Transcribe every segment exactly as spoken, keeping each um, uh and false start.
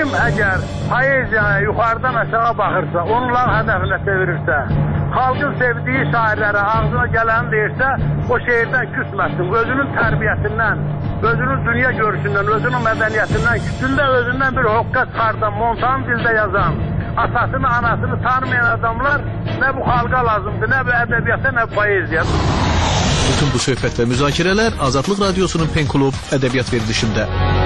Elm əgər poeziyaya yuxarıdan aşağı baxırsa, onların hədəfinə çevirirsə, xalqın sevdiyi şairlərə ağzına gələni deyirsə, o şeirdən küsməsin. Özünün tərbiyəsindən, özünün dünya görüşündən, özünün mədəniyyətindən, küçündə özündən bir hoqqa çıxardan, montan dildə yazan, atasını, anasını tanımayan adamlar nə bu xalqa lazımdır, nə bu ədəbiyyata, nə bu poeziya. Bütün bu söhbət və müzakirələr Azadlıq Radiosunun Pen Klub ədəbiyyat verilişində.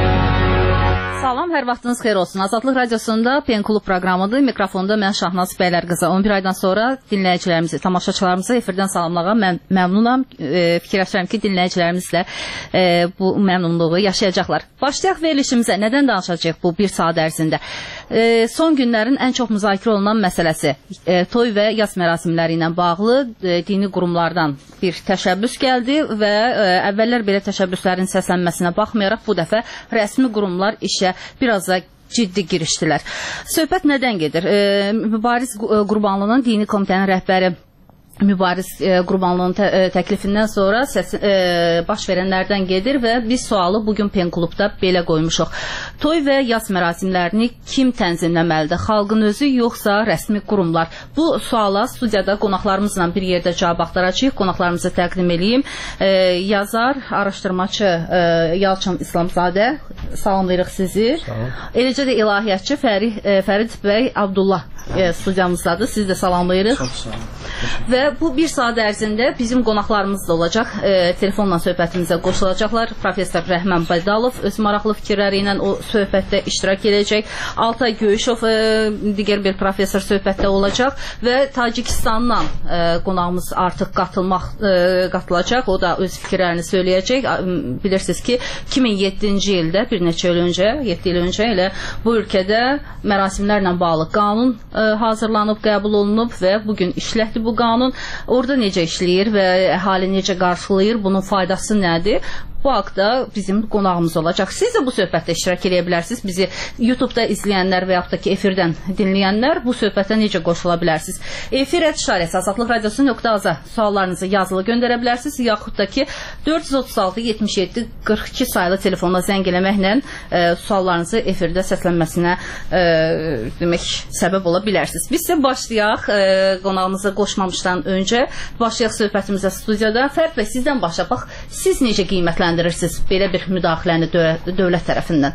Salam, hər vaxtınız xeyir olsun. Azadlıq Radiosunda Pen Klub proqramıdır. Mikrofonda mən Şahnaz Bəylərqızı. on bir aydan sonra dinləyicilərimizi, tamaşaçılarımızı efirdən salamlağa mən məmnunam. E, fikirləşirəm ki, dinləyicilərimizlə e, bu məmnunluğu yaşayacaqlar. Başlayaq verilişimizə. Nədən danışacaq bu bir saat ərzində? E, son günlərin ən çox müzakirə olunan məsələsi e, toy və yas mərasimləri ilə bağlı e, dini qurumlardan bir təşəbbüs gəldi və e, əvvəllər belə təşəbbüslərin səslənməsinə baxmayaraq bu dəfə rəsmi qurumlar işə biraz da ciddi girişdilər. Söhbət nədən gedir? E, Mübariz Qurbanlının dini komitənin rəhbəri Mübariz e, Qurbanlının tə, e, təklifindən sonra səs, e, baş verənlərdən gedir və biz sualı bugün Pen Klubda belə qoymuşuq. Toy və yas mərasimlərini kim tənzimləməlidir? Xalqın özü yoxsa rəsmi qurumlar? Bu suala studiyada qonaqlarımızla bir yerdə cavab axtaracağıq. Qonaqlarımızı təqdim edeyim. E, yazar, araşdırmaçı e, Yalçın İslamzadə, salamlayırıq sizi. Eləcə də ilahiyyatçı Fərid, e, Fərid bəy Abdullah e, studiyamızdadır. Sizi də salamlayırıq. Çox sağ olun. Və bu bir saat ərzində bizim qonaqlarımız da olacaq. E, telefonla söhbətimizə qoşulacaqlar. Professor Rəhman Baydalov öz maraqlı fikirləri ilə o söhbətdə iştirak edəcək. Altay Göyüşov e, digər bir professor söhbətdə olacaq və Tacikistandan e, qonağımız artıq qatılmaq e, qatılacaq. O da öz fikirlərini söyləyəcək. Bilirsiniz ki, iki min yeddinci ildə bir neçə il öncə, yeddi il öncə elə bu ölkədə mərasimlərlə bağlı qanun e, hazırlanıb, qəbul olunub və bugün işlətdir bu qanun. Orada necə işləyir və əhali necə qarşılayır, bunun faydası nədir? Bu haqda bizim qonağımız olacaq. Siz də bu söhbətdə iştirak edə bilərsiniz. Bizi YouTube-da izləyənlər və yaxud da ki, efirdən dinləyənlər bu söhbətə necə qoşula bilərsiniz? Efir et şarəsi Azadlıq Radiosu nöqtə az-a suallarınızı yazılı göndərə bilərsiniz. Yaxud da ki, dörd yüz otuz altı yetmiş yeddi qırx iki sayılı telefonla zəng eləməklə e, suallarınızı efirdə səslənməsinə e, demək, səbəb ola bilərsiniz. Biz isə başlayaq e, qonağımıza qoşmamışdan öncə. Başlayaq söhbətimizə studiyada. Fərid bəy, sizdən başlayaq. Siz necə qiymətləndirirsiniz belə bir müdaxiləni dövlət tərəfindən?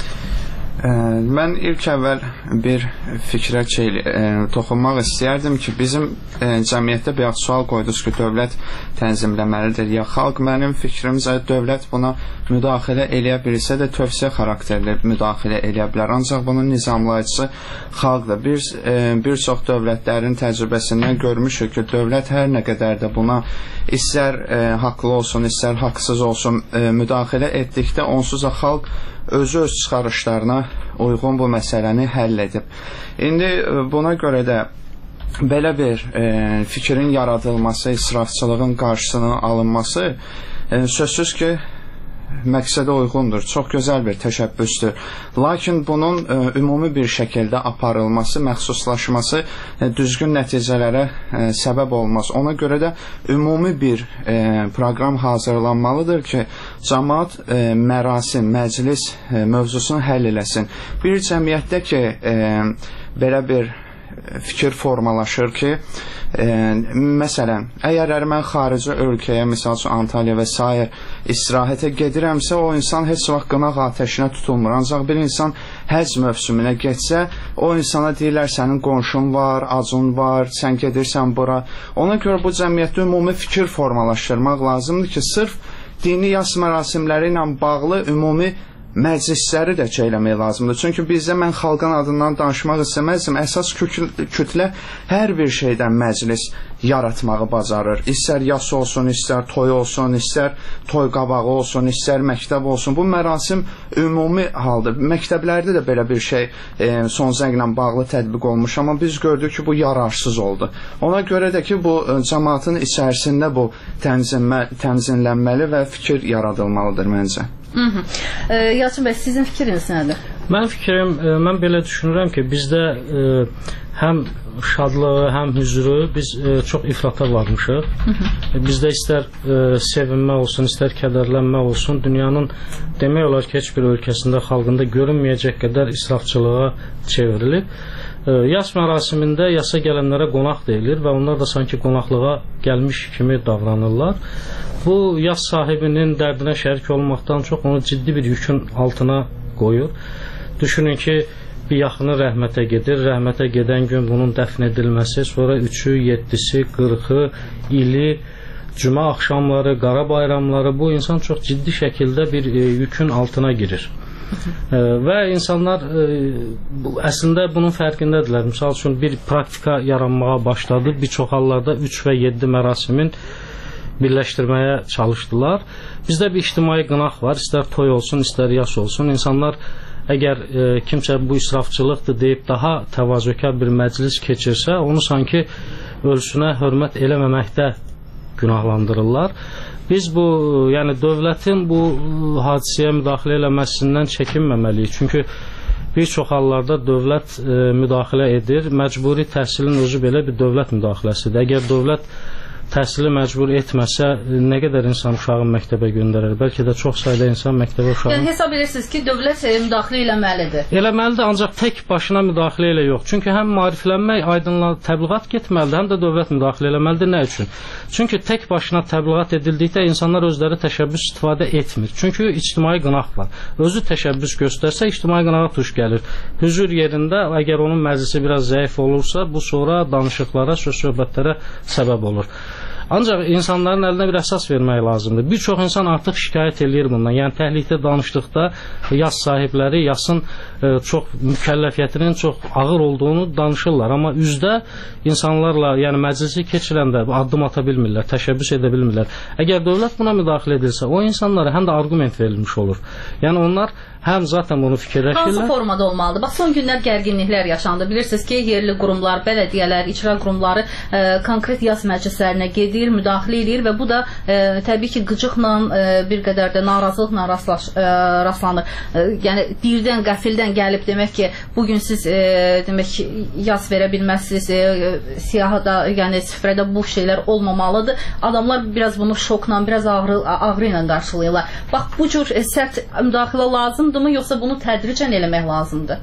Mən ilk əvvəl bir fikrə şey, e, toxunmaq istəyərdim ki, bizim e, cəmiyyətdə bir sual qoydunuz ki, dövlət tənzimləməlidir ya xalq. Mənim fikrimcə dövlət buna müdaxilə eləyə bilsə də tövsiyə xarakterli müdaxilə eləyə bilər. Ancaq bunun nizamlayıcısı xalqdır. Bir, e, bir çox dövlətlərin təcrübəsindən görmüşük ki, dövlət hər nə qədər də buna istər e, haqlı olsun, istər haqsız olsun e, müdaxilə etdikdə onsuz da xalq özü öz çıxarışlarına uyğun bu məsələni həll edib. İndi buna görə də belə bir e, fikrin yaradılması, israfçılığın qarşısının alınması e, sözsüz ki, məqsədə uyğundur. Çox gözəl bir təşəbbüsdür. Lakin bunun e, ümumi bir şəkildə aparılması, məxsuslaşması e, düzgün nəticələrə e, səbəb olmaz. Ona görə də ümumi bir e, proqram hazırlanmalıdır ki, cəmaət e, mərasim, məclis e, mövzusunu həll eləsin. Bir cəmiyyətdə ki, e, belə bir fikir formalaşır ki, e, məsələn, əgər mən xarici ölkəyə, misal üçün Antalya və s. istirahətə gedirəmsə, o insan heç vaxt qınaq atəşinə tutulmur. Ancaq bir insan həc mövsümünə getsə, o insana deyirlər, sənin qonşun var, acun var, sən gedirsən bura. Ona görə bu cəmiyyətdə ümumi fikir formalaşdırmaq lazımdır ki, sırf dini yas mərasimləri ilə bağlı ümumi məclisləri də çəkləmək lazımdır. Çünki bizdə mən xalqın adından danışmaq istəməzdim. Əsas kütlə hər bir şeydən məclis yaratmağı bacarır. İstər yas olsun, istər toy olsun, istər toy qabağı olsun, istər məktəb olsun. Bu mərasim ümumi haldır. Məktəblərdə də belə bir şey e, son zənglə bağlı tətbiq olmuş, amma biz gördük ki, bu yararsız oldu. Ona görə də ki, bu cəmaatın içərisində bu tənzimə, tənzimlənməli və fikir yaradılmalıdır məncə. E, Yalçın bəy, sizin fikriniz nədir? Mənim fikrim, mən belə düşünürəm ki, bizdə həm şadlığı, həm hüzuru biz çox ifrata varmışıq. Bizdə istər sevinmək olsun, istər kədərlənmək olsun, dünyanın demək olar ki, heç bir ölkəsində, xalqında görünməyəcək qədər israfçılığa çevrilib. Yas mərasimində yasa gələnlərə qonaq deyilir və onlar da sanki qonaqlığa gəlmiş kimi davranırlar. Bu, yas sahibinin dərdinə şərik olmaqdan çox onu ciddi bir yükün altına qoyur. Düşünün ki, bir yaxını rəhmətə gedir, rəhmətə gedən gün bunun dəfn edilməsi, sonra üçü, yeddisi, qırxı, ili, cümə axşamları, qara bayramları, bu insan çox ciddi şəkildə bir yükün altına girir. Və insanlar əslində bunun fərqindədirlər. Misal üçün bir praktika yaranmağa başladı. Bir çox hallarda üç və yeddi mərasimin birləşdirməyə çalışdılar. Bizdə bir ictimai qınaq var. İstər toy olsun, istər yas olsun. İnsanlar əgər e, kimsə bu israfçılıqdır deyib daha təvazökar bir məclis keçirsə, onu sanki ölsünə hörmət eləməməkdə günahlandırırlar. Biz bu, yəni dövlətin bu hadisəyə müdaxilə eləməsindən çəkinməməliyik. Çünki bir çox hallarda dövlət e, müdaxilə edir. Məcburi təhsilin özü belə bir dövlət müdaxiləsidir. Əgər dövlət təhsili məcbur etməsə, nə qədər insan uşağı məktəbə göndərər? Bəlkə də çox sayda insan məktəbə uşağı... Yəni, hesab edirsiniz ki, dövlət müdaxilə eləməlidir. Eləməlidir, ancaq tək başına müdaxilə elə yox. Çünki həm maariflənmək, aydınlar, təbliğat getməlidir, həm də dövlət müdaxilə eləməlidir. Nə üçün? Çünki tək başına təbliğat edildikdə insanlar özləri təşəbbüs istifadə etmir. Çünki ictimai qınaq var. Özü təşəbbüs göstərsə, ictimai qınağa tuş gəlir. Hüzur yerində, əgər onun məclisi biraz zəif olursa, bu sonra danışıqlara, söz-söhbətlərə səbəb olur. Ancaq insanların əlinə bir əsas vermək lazımdır. Bir çox insan artıq şikayət eləyir bundan. Yəni təhlikdə danışdıqda yas sahibləri yasın e, çox mükəlləfiyyətinin çox ağır olduğunu danışırlar. Amma üzdə insanlarla, yəni məclisi keçirəndə addım ata bilmirlər, təşəbbüs edə bilmirlər. Əgər dövlət buna müdaxilə edilsə, o insanlara həm də argument verilmiş olur. Yəni onlar həm zaten bunu fikirləşirlər. Hansı formada olmalıdır? Bax, son günlər gərginliklər yaşandı. Bilirsiniz ki, yerli qurumlar, bələdiyyələr, icra qurumları e, konkret yas məclislərinə gedir, müdaxilə edir və bu da e, təbii ki, qıcıqla, e, bir qədər də narazılıqla rastlaş, e, rastlanır. E, yəni, birdən, qəfildən gəlib demək ki, bugün siz e, demək ki, yas verə bilməzsiniz, e, siyahıda, yəni sifrədə bu şeylər olmamalıdır. Adamlar biraz bunu şokla, biraz ağrı, ağrı ilə qarşılayırlar. Bax, bu cür e, sərt müdaxilə lazımdır mı, yoxsa bunu tədricən eləmək lazımdır?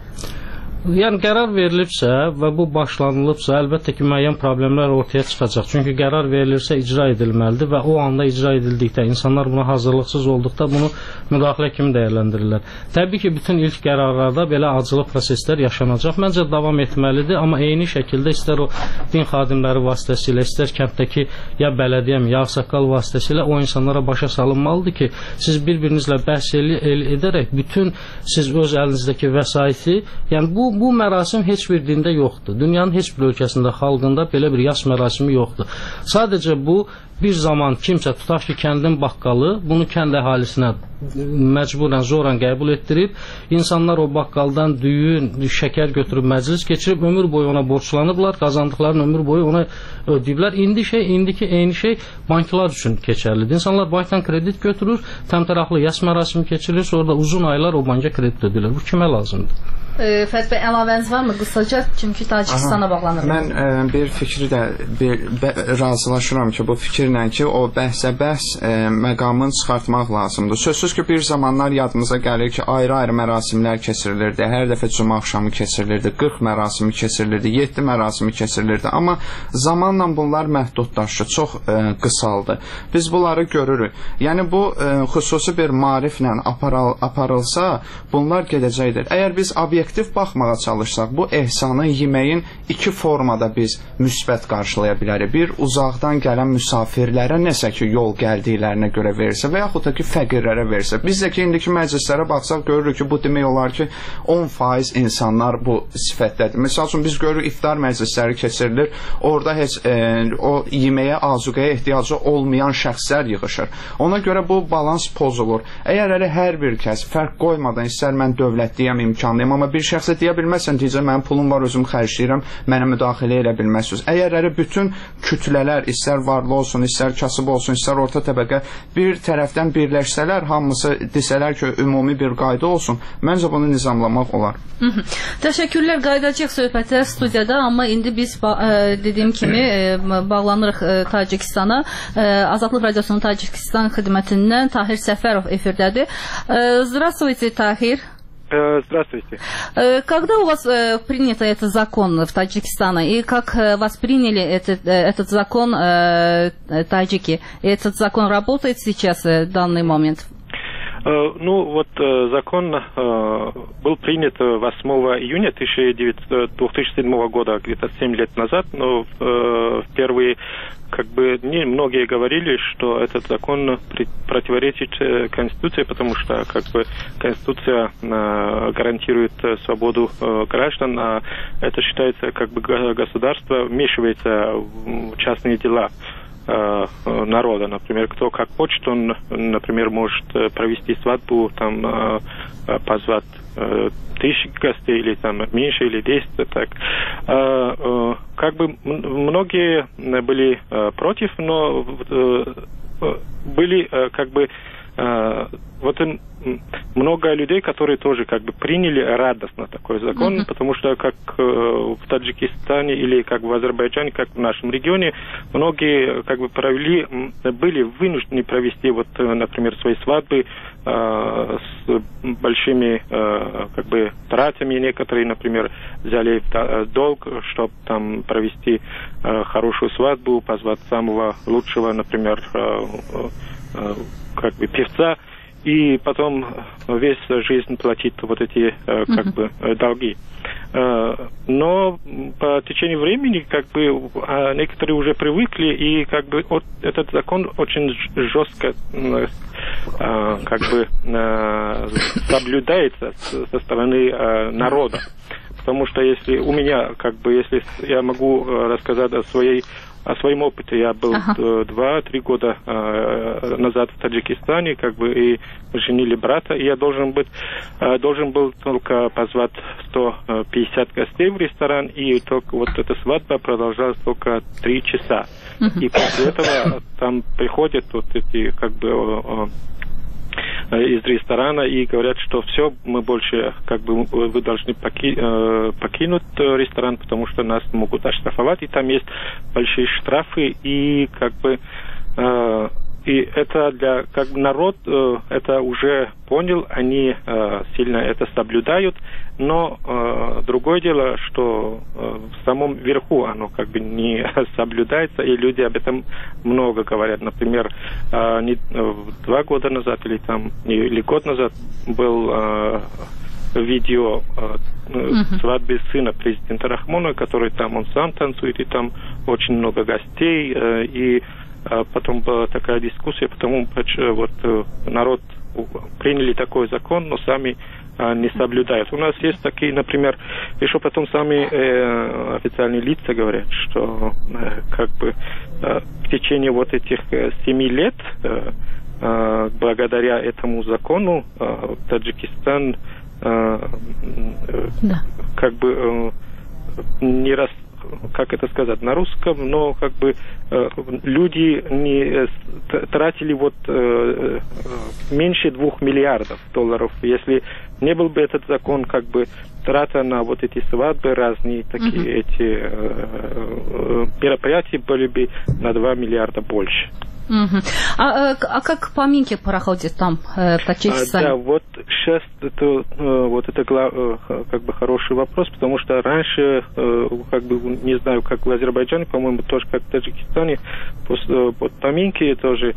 Yəni qərar verilibsə və bu başlanılıbsa, əlbəttə ki, müəyyən problemlər ortaya çıxacaq. Çünki qərar verilirsə icra edilməlidir və o anda icra edildikdə, insanlar buna hazırlıqsız olduqda bunu müdaxilə kimi dəyərləndirirlər. Təbii ki, bütün ilk qərarlarda belə acılı proseslər yaşanacaq. Məncə davam etməlidir, amma eyni şəkildə istər o din xadimləri vasitəsilə, istər kənddəki ya bələdiyyə, ya ağsaqqal vasitəsilə o insanlara başa salınmalıdır ki, siz bir-birinizlə bəhs edərək bütün siz öz əlinizdəki vəsaiti, yəni bu Bu mərasim heç bir dində yoxdur. Dünyanın heç bir ölkəsində, xalqında belə bir yas mərasimi yoxdur. Sadəcə bu bir zaman kimsə, tutaq ki, kəndin baqqalı bunu kənd əhalisinə məcburən, zoran qəbul etdirib, insanlar o baqqaldan düyün, şəkər götürüb məclis keçirib, ömür boyu ona borçlanıblar, qazandıqlarını ömür boyu ona ödəyiblər. İndi şey, indiki eyni şey banklar üçün keçərlidir. İnsanlar bankdan kredit götürür, təmtəraqlı yas mərasimi keçirilir, sonra da uzun aylar o banka kredit ödəyirlər. Bu kimə lazımdır? Fəth bəy, əlavəniz var mı qısaca? Çünki Tacikistana bağlanır. Mən e, bir fikri də bir, bə, razılaşıram ki, bu fikirlə ki, o bəhsə bəhs e, məqamını çıxartmaq lazımdır. Sözsüz ki, bir zamanlar yadımıza gəlir ki, ayrı-ayrı mərasimlər keçirilirdi. Hər dəfə cümə axşamı keçirilirdi, qırx mərasimi keçirilirdi, yeddi mərasimi keçirilirdi. Amma zamanla bunlar məhdudlaşdı, çox e, qısaldı. Biz bunları görürük. Yəni bu e, xüsusi bir maariflə aparal, aparılsa, bunlar gedəcəkdir. Əgər biz obyektiv baxmağa çalışsaq, bu ehsanı yeməyin iki formada biz müsbət qarşılaya bilərik. Bir, uzaqdan gələn müsafirlərə nəsə ki, yol gəldiklərinə görə verirsə və yaxud da ki, fəqirlərə verirsə. Biz də ki, indiki məclislərə baxsaq, görürük ki, bu demək olar ki, on faiz insanlar bu sifətdədir. Məsəl üçün, biz görürük, iftar məclisləri keçirilir, orada heç e, o yeməyə, azuqəyə ehtiyacı olmayan şəxslər yığışır. Ona görə bu balans pozulur. Əgər hələ hər bir kəs fərq qoymadan, istər mən dövlətliyəm, imkanlıyım, amma bir bir şəxsə deyə bilməzsən, deyəcək, mənim pulum var, özüm xərcləyirəm, mənə müdaxilə elə bilməzsiniz. Əgər elə bütün kütlələr, istər varlı olsun, istər kasıb olsun, istər orta təbəqə bir tərəfdən birləşsələr, hamısı desələr ki, ümumi bir qayda olsun, məncə bunu nizamlamaq olar. Hı -hı. Təşəkkürlər, qayıdacaq söhbətə studiyada, amma indi biz ə, dediyim kimi ə, bağlanırıq ə, Tacikistana. Ə, Azadlıq Radiosunun Tacikistan xidmətindən Tahir Səfərov efirdədir. Ə, Здравствуйте, Tahir. Здравствуйте. Когда у вас принят этот закон в Таджикистане и как восприняли этот, этот закон таджики? Этот закон работает сейчас в данный момент? Ну, вот закон был принят восьмого июня две тысячи седьмого года, где-то семь лет назад, но впервые как бы не многие говорили, что этот закон противоречит Конституции, потому что как бы Конституция гарантирует свободу граждан, а это считается как бы государство вмешивается в частные дела народа. Например, кто как хочет, он, например, может провести свадьбу, там позвать тысячи гостей, или там меньше, или десять, так. Как бы многие были против, но были как бы вот много людей, которые тоже как бы приняли радостно такой закон, uh-huh. потому что как в Таджикистане или как в Азербайджане, как в нашем регионе, многие как бы провели, были вынуждены провести вот, например, свои свадьбы э, с большими э, как бы тратами. Некоторые, например, взяли долг, чтобы там провести э, хорошую свадьбу, позвать самого лучшего, например, э, э, как бы певца, и потом весь жизнь платить вот эти э, как uh-huh. бы долги. Э, но по течению времени как бы э, некоторые уже привыкли, и как бы от, этот закон очень жестко э, как бы э, соблюдается со стороны э, народа. Потому что если у меня, как бы, если я могу рассказать о своей о своем опыте, я был ага. два-три года э, назад в Таджикистане, как бы, и женили брата, и я должен быть, э, должен был только позвать сто пятьдесят гостей в ресторан, и только вот эта свадьба продолжалась только три часа. Uh-huh. И после этого там приходят вот эти, как бы, э, из ресторана и говорят, что все, мы больше, как бы, вы должны поки, э, покинуть ресторан, потому что нас могут оштрафовать, и там есть большие штрафы, и как бы э, и это для, как бы, народ э, это уже понял, они э, сильно это соблюдают, но э, другое дело, что э, в самом верху оно как бы не соблюдается, и люди об этом много говорят. Например, э, не, э, два года назад или там или год назад был э, видео э, uh-huh. свадьбы сына президента Рахмона, который там он сам танцует, и там очень много гостей, э, и потом была такая дискуссия, потому что вот народ приняли такой закон, но сами а, не соблюдают. У нас есть такие, например, еще потом сами э, официальные лица говорят, что э, как бы э, в течение вот этих э, семи лет э, э, благодаря этому закону э, Таджикистан э, э, да. как бы э, не рас как это сказать, на русском, но как бы э, люди не э, тратили вот э, э, меньше двух миллиардов долларов. Если не был бы этот закон, как бы трата на вот эти свадьбы разные, такие uh-huh. эти э, э, мероприятия были бы на два миллиарда больше. Uh-huh. А, а как поминки проходят там, э, в Таджикистане? А, да, вот сейчас это, э, вот это э, как бы хороший вопрос, потому что раньше, э, как бы, не знаю, как в Азербайджане, по-моему, тоже как в Таджикистане, после, вот поминки тоже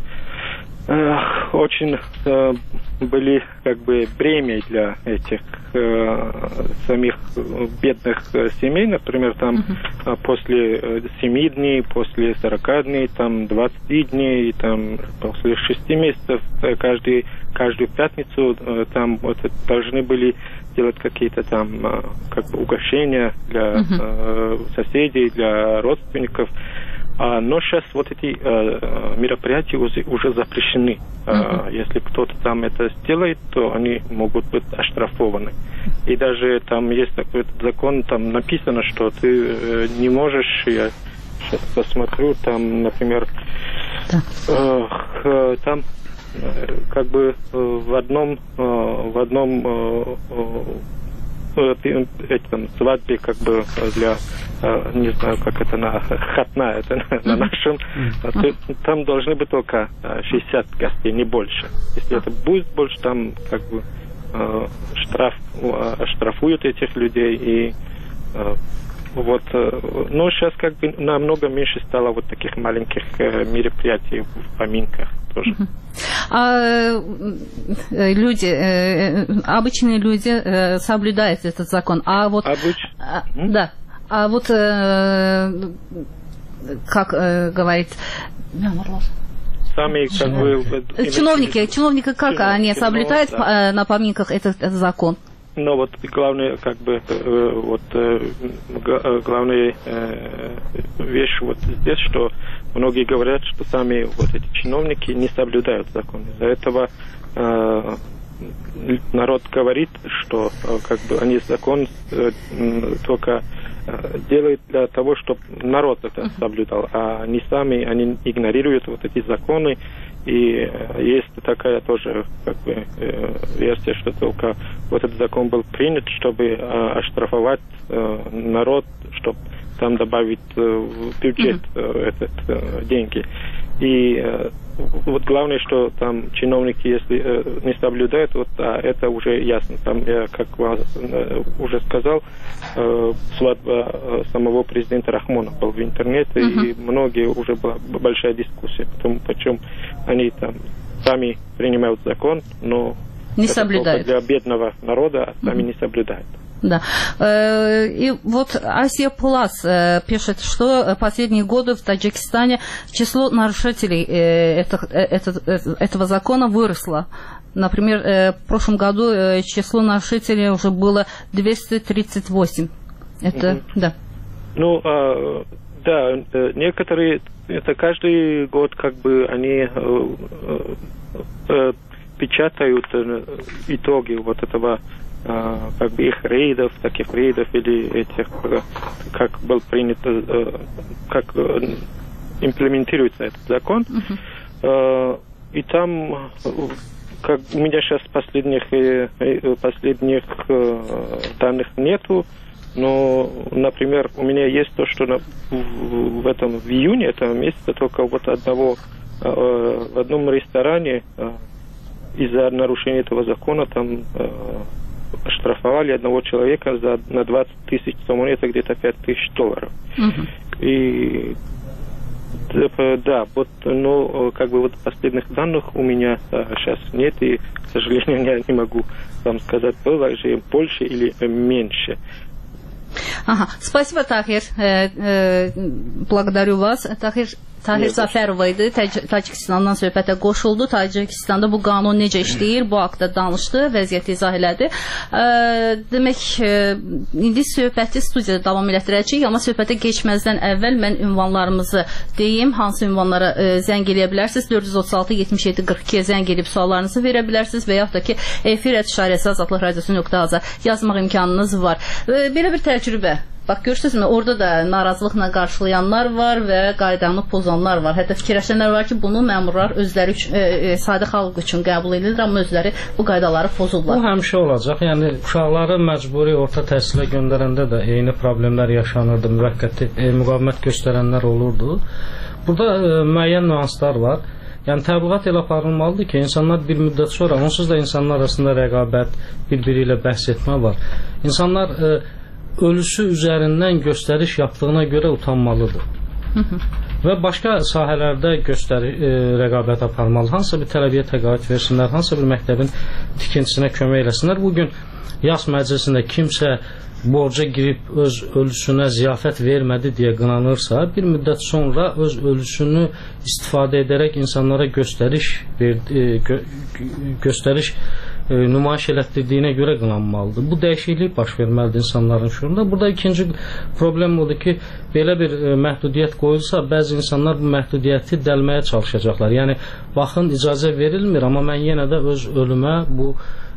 э, очень э, были как бы бремя для этих э, самих бедных э, семей, например, там uh-huh. после э, семи дней, после сорока дней, там двадцати дней, там после шести месяцев, э, каждый, каждую пятницу э, там вот, должны были делать какие-то там э, как бы угощения для uh-huh. э, соседей, для родственников. А, но сейчас вот эти э, мероприятия уже, уже запрещены. Uh-huh. э, если кто-то там это сделает, то они могут быть оштрафованы. И даже там есть такой закон, там написано, что ты э, не можешь, я сейчас посмотрю, там, например, э, э, там э, как бы э, в одном, э, в одном э, э, этом свадьбе, как бы для, не знаю, как это на хатна, это на, на нашем, mm-hmm. там должны быть только шестьдесят гостей, не больше. Если это будет больше, там как бы штраф, штрафуют этих людей и вот, но сейчас как бы намного меньше стало вот таких маленьких мероприятий в поминках тоже. Uh-huh. А люди, обычные люди соблюдают этот закон, а вот, Обыч... а, mm-hmm. да, а вот как говорить, сами как бы чиновники, чиновники как чинов, они чинов, соблюдают да. на поминках этот, этот закон? Но вот главное, как бы, вот главная вещь вот здесь, что многие говорят, что сами вот эти чиновники не соблюдают закон. Из-за этого э, народ говорит, что как бы они закон э, только делают для того, чтобы народ это соблюдал, а они сами, они игнорируют вот эти законы. И есть такая тоже как бы версия, что только вот этот закон был принят, чтобы оштрафовать народ, чтобы там добавить в бюджет mm-hmm. этот деньги. И вот главное, что там чиновники, если не соблюдают, вот а это уже ясно. Там, я, как вам уже сказал, свадьба самого президента Рахмона был в интернете, mm-hmm. и многие уже была большая дискуссия, потому почему они там сами принимают закон, но не соблюдают. Для бедного народа а сами mm-hmm. не соблюдают. Да. И вот Азия Плас пишет, что последние годы в Таджикистане число нарушителей этого закона выросло. Например, в прошлом году число нарушителей уже было двести тридцать восемь. Это, mm-hmm. да. Ну, да, некоторые, это каждый год как бы они печатают итоги вот этого как бы их рейдов, таких рейдов или этих, как был принят, как имплементируется этот закон. Uh-huh. И там, как у меня сейчас последних, последних данных нету, но, например, у меня есть то, что на, в, в этом, в июне этого месяца только вот одного, в одном ресторане из-за нарушения этого закона там оштрафовали одного человека за, на двадцать тысяч сомон, это где-то пять тысяч долларов. Uh-huh. И да, вот, но как бы вот последних данных у меня а, сейчас нет, и, к сожалению, я не могу вам сказать, было же больше или меньше. Ага. Спасибо, Tahir. Э, э, благодарю вас. Tahir, Tahir Zaferov idi. Tacikistandan söhbətə qoşuldu. Tacikistanda bu qanun necə işləyir, bu haqda danışdı, vəziyyəti izah elədi. E, demək, e, indi söhbəti studiyada davam elətdirəcəyik, amma söhbətə keçməzdən əvvəl mən ünvanlarımızı deyim. Hansı ünvanlara e, zəng eləyə bilərsiniz? dörd yüz otuz altı yetmiş yeddi qırx ikiyə zəng eləyib suallarınızı verə bilərsiniz və yaxud da ki, efir et işarəsi azadlıq radiosu nöqtə az-a yazmaq imkanınız var. E, belə bir təcrübə. Bax, görürsünüzmü, orada da narazılıqla qarşılayanlar var və qaydanı pozanlar var. Hətta fikirləşənlər var ki, bunu məmurlar özləri üçün, e, e, sadə xalq üçün qəbul edir, amma özləri bu qaydaları pozurlar. Bu həmişə olacaq. Yəni, uşaqları məcburi orta təhsilə göndərəndə də eyni problemlər yaşanırdı, müvəqqəti e, müqavimət göstərənlər olurdu. Burada e, müəyyən nüanslar var. Yəni, təbliğat elə aparılmalıdır ki, insanlar bir müddət sonra, onsuz da insanlar arasında rəqabət, bir-biri ilə bəhs etmə var. İnsanlar e, ölüsü üzərindən göstəriş yaptığına görə utanmalıdır. Və başqa sahələrdə göstəri, e, rəqabət aparmalı. Hansısa bir tələbiyə təqaüd versinlər, hansısa bir məktəbin tikintisinə kömək eləsinlər. Bugün yas məclisində kimsə borca girib öz ölüsünə ziyafət vermədi deyə qınanırsa, bir müddət sonra öz ölüsünü istifadə edərək insanlara göstəriş, ver, e, gö, göstəriş e, nümayiş elətdirdiyinə görə qınanmalıdır. Bu dəyişiklik baş verməlidir insanların şuurunda. Burada ikinci problem odur ki, belə bir e, məhdudiyyət qoyulsa, bəzi insanlar bu məhdudiyyəti dəlməyə çalışacaqlar. Yəni, baxın, icazə verilmir, amma mən yenə də öz ölümə bu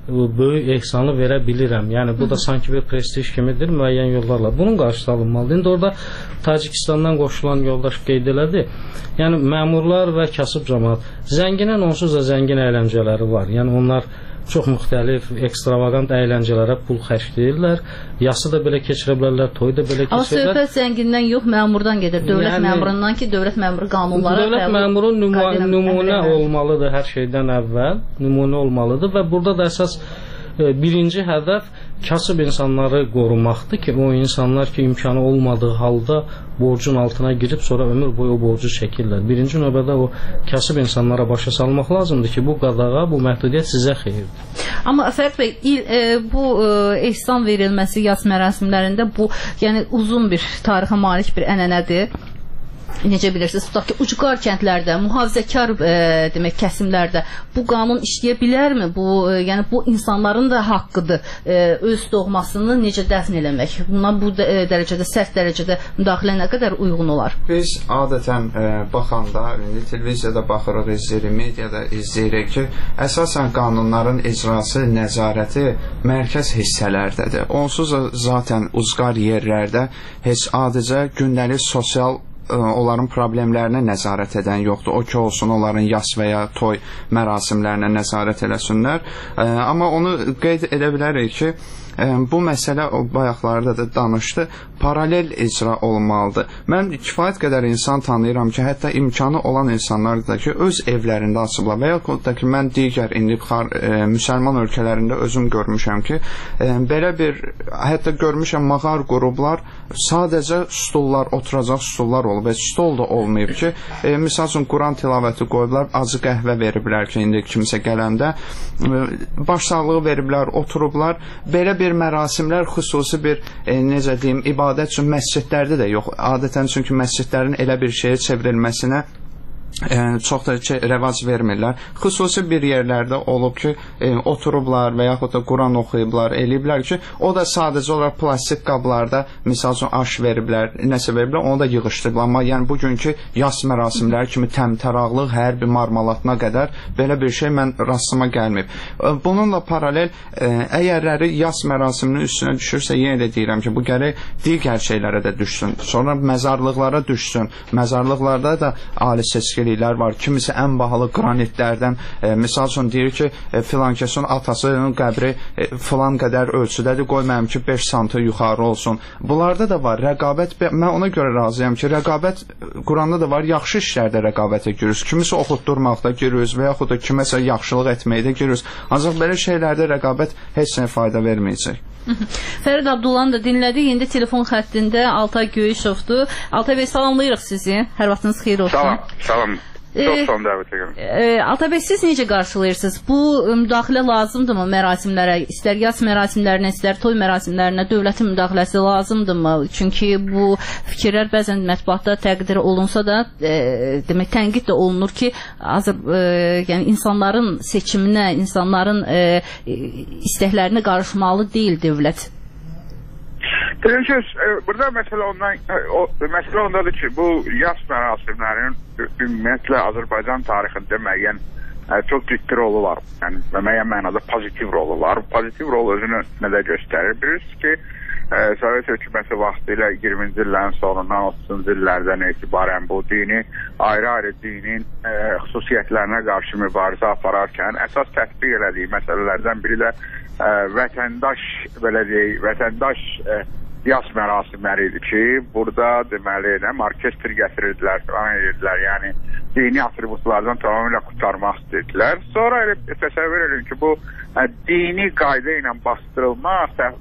böyük ehsanı verə bilirəm. Yəni, bu da sanki bir prestij kimidir, müəyyən yollarla. Bunun qarşısı alınmalıdır. İndi orada Tacikistandan qoşulan yoldaş qeyd elədi. Yəni, məmurlar və kasıb cəmaat, zənginin onsuz da zəngin əyləncələri var. Yəni, onlar çox müxtəlif, ekstravagant əyləncələrə pul xərcləyirlər. Yası da belə keçirə bilərlər, toyu da belə keçirə bilərlər. Amma söhbət zəngindən yox, məmurdan gedir. Dövlət yəni, məmurundan ki, dövlət məmuru qanunlara dövlət məmuru nümunə olmalıdır hər şeydən əvvəl. Nümunə olmalıdır və burada da əsas birinci hədəf kasıb insanları qorumaqdır ki, o insanlar ki, imkanı olmadığı halda borcun altına girib sonra ömür boyu o borcu çəkirlər. Birinci növbədə o kasıb insanlara başa salmaq lazımdır ki, bu qadağa, bu məhdudiyyət sizə xeyirdir. Amma Fərid bəy, il, e, bu e, ehsan verilməsi yas mərasimlərində bu, yəni uzun bir tarixə malik bir ənənədir. Necə bilirsiniz, tutaq ki, ucqar kəndlərdə, mühafizəkar e, demək kəsimlərdə bu qanun işləyə bilərmi? Bu, e, yəni bu insanların da haqqıdır e, öz doğmasını necə dəfn eləmək. Buna bu e, dərəcədə, sərt dərəcədə müdaxilə nə qədər uyğun olar? Biz adətən e, baxanda, indi televiziyada baxırıq, izləyirik, mediada izləyirik ki, əsasən qanunların icrası, nəzarəti mərkəz hissələrdədir. Onsuz da zaten ucqar yerlərdə heç adicə gündəlik sosial onların problemlərinə nəzarət edən yoxdur. O ki olsun, onların yas və ya toy mərasimlərinə nəzarət eləsinlər. Amma onu qeyd edə bilərik ki, bu məsələ o bayaqlarda da danışdı, paralel icra olmalıdır. Mən kifayət qədər insan tanıyıram ki, hətta imkanı olan insanlar da ki, öz evlərində açıblar və yaxud da ki, mən digər indi xar, e, müsəlman ölkələrində özüm görmüşəm ki, e, belə bir, hətta görmüşəm mağar qurublar, sadəcə stullar, oturacaq stullar olub, heç stol da olmayıb ki, e, misal üçün Quran tilavəti qoyublar, acı qəhvə veriblər ki, indi kimsə gələndə, e, başsağlığı veriblər, oturublar, belə bir mərasimlər xüsusi bir, e, necə deyim, ibadət üçün məscidlərdə də yox. Adətən çünki məscidlərin elə bir şeyə çevrilməsinə e, çox da ki, rəvac vermirlər. Xüsusi bir yerlərdə olub ki, e, oturublar və yaxud da Quran oxuyublar, eləyiblər ki, o da sadəcə olaraq plastik qablarda, misal üçün aş veriblər, nəsə veriblər, onu da yığışdırıblar. Amma yəni bugünkü yas mərasimləri kimi təmtəraqlıq, hər bir marmalatına qədər belə bir şey mən rastıma gəlməyib. Bununla paralel, e, əgərləri yas mərasiminin üstünə düşürsə, yenə də deyirəm ki, bu gərək digər şeylərə də düşsün. Sonra məzarlıqlara düşsün. Məzarlıqlarda da ali seçkiliklər var. Kimisi ən bahalı qranitlərdən, e, misal üçün deyir ki, e, filan kəsin atasının qəbri e, filan qədər ölçüdədir, qoymayım ki, beş santı yuxarı olsun. Bunlarda da var rəqabət. Mən ona görə razıyam ki, rəqabət Quranda da var, yaxşı işlərdə rəqabətə giriyoruz. Kimisi oxutdurmaqda giriyoruz və yaxud da kiməsə yaxşılıq etməkdə giriyoruz. Ancaq belə şeylərdə rəqabət heç nə fayda verməyəcək. Fərid Abdullanı da dinlədik. İndi telefon xəttində Altay Göyüşovdur. Altay bəy, salamlayırıq sizi. Hər vaxtınız xeyir olsun. Salam, salam. Çox son dəvət edirəm. E, Altay bəy, siz necə qarşılayırsınız? Bu müdaxilə lazımdırmı mərasimlərə? İstər yas mərasimlərinə, istər toy mərasimlərinə dövlətin müdaxiləsi lazımdırmı? Çünki bu fikirlər bəzən mətbuatda təqdir olunsa da, e, demək tənqid də olunur ki, azır, e, yəni insanların seçiminə, insanların e, istəklərinə qarışmalı deyil dövlət. Bilirsiniz, burada məsələ ondan, o, məsələ ondadır ki, bu yas mərasimlərinin ümumiyyətlə Azərbaycan tarixində müəyyən çox ciddi rolu var. Yəni, müəyyən mənada pozitiv rolu var. Pozitiv rol özünü nədə göstərir? Bilirsiniz ki, e, Sovet hökuməti vaxtı ilə iyirminci illərin sonundan otuzuncu illərdən etibarən bu dini, ayrı-ayrı dinin e, xüsusiyyətlərinə qarşı mübarizə apararkən əsas tətbiq elədiyi məsələlərdən biri də e, vətəndaş, belə deyək, vətəndaş e, yas mərasimləri idi ki, burada deməli nə orkestr gətirirdilər, falan edirdilər, yəni dini atributlardan tamamilə qurtarmaq istədilər. Sonra elə təsəvvür edin ki, bu ə, dini qayda ilə bastırılma,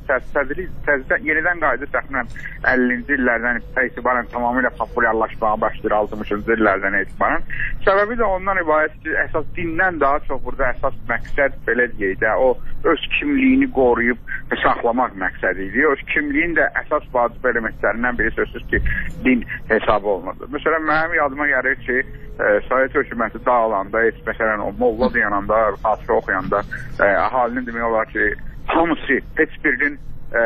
təzdən, yenidən qayda təxminən əllinci illərdən etibarən tamamilə populyarlaşmağa başlayır, altmışıncı illərdən etibarən. Səbəbi də ondan ibarət ki, əsas dindən daha çox burada əsas məqsəd belə deyək də, o öz kimliyini qoruyub saxlamaq məqsədi idi. Öz kimliyin də əsas vacib elementlərindən biri sözsüz ki, din hesabı olunurdu. Məsələn, mənim yadıma gəlir ki, e, Sovet hökuməti dağılanda, heç məsələn o molla dayananda, xatirə oxuyanda, e, əhalinin demək olar ki, hamısı heç birinin e,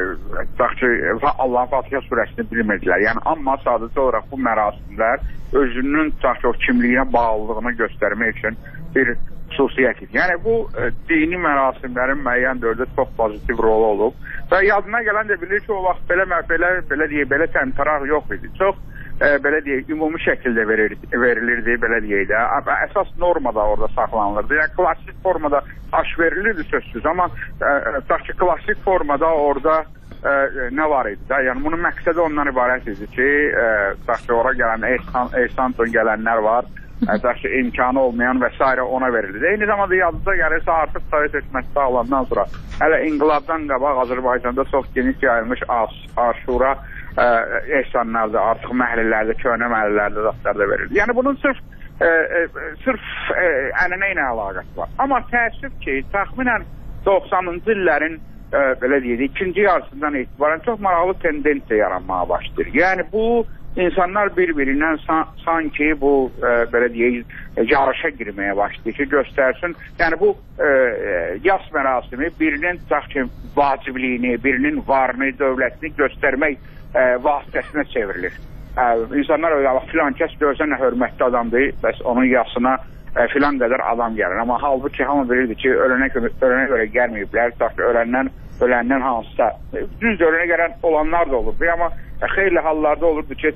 e, ki, Allah'ın Fatihə surəsini bilmirdilər. Yəni amma sadəcə olaraq bu mərasimlər özünün ki, o kimliyinə bağlılığını göstərmək üçün bir xüsusiyyət idi. Yəni bu e, dini mərasimlərin müəyyən dövrdə çox pozitiv rolu olub və yadına gələn də bilir ki, o vaxt belə belə belə deyə belə təmtəraq yox idi. Çox e, belə deyək, ümumi şəkildə verir, verilirdi, belə deyək də. Əsas normada orada saxlanılırdı. Yəni klassik formada aş verilirdi sözsüz, amma e, ki, klassik formada orada e, nə var idi də? Yəni bunun məqsədi ondan ibarət idi ki, e, ki ora gələn ehsan, ehsan gələnlər var. Ki, imkanı olmayan və s. ona verildi. Eyni zamanda yazıda gəlirsə artıq Sovet hökuməti dağılandan sonra hələ inqilabdan qabaq Azərbaycanda çox geniş yayılmış aşura e, ehsanlarda, artıq məhəllələrdə, köhnə məhəllələrdə zatlarda verildi. Yəni bunun sırf e, e, sırf e, ənənə ilə əlaqəsi var. Amma təəssüf ki, təxminən doxsanıncı illərin e, belə deyək, ikinci yarısından etibarən çox maraqlı tendensiya yaranmağa başlayır. Yəni bu İnsanlar bir-birindən san, sanki bu e, belə deyək, yarışa girməyə başlayır ki, göstərsin. Yəni bu e, yas mərasimi birinin ki, vacibliyini, birinin varını, dövlətini göstərmək e, vasitəsinə çevrilir. E, insanlar öyle, filan kəs görsən nə hörmətli adamdır, bəs onun yasına e, filan qədər adam gəlir. Amma halbuki hamı bilirdi ki, ölənə, ölənə görə gəlməyiblər, öləndən, öləndən hansısa. Düz ölənə gələn olanlar da olur. Amma xeyli hallarda olurdu ki,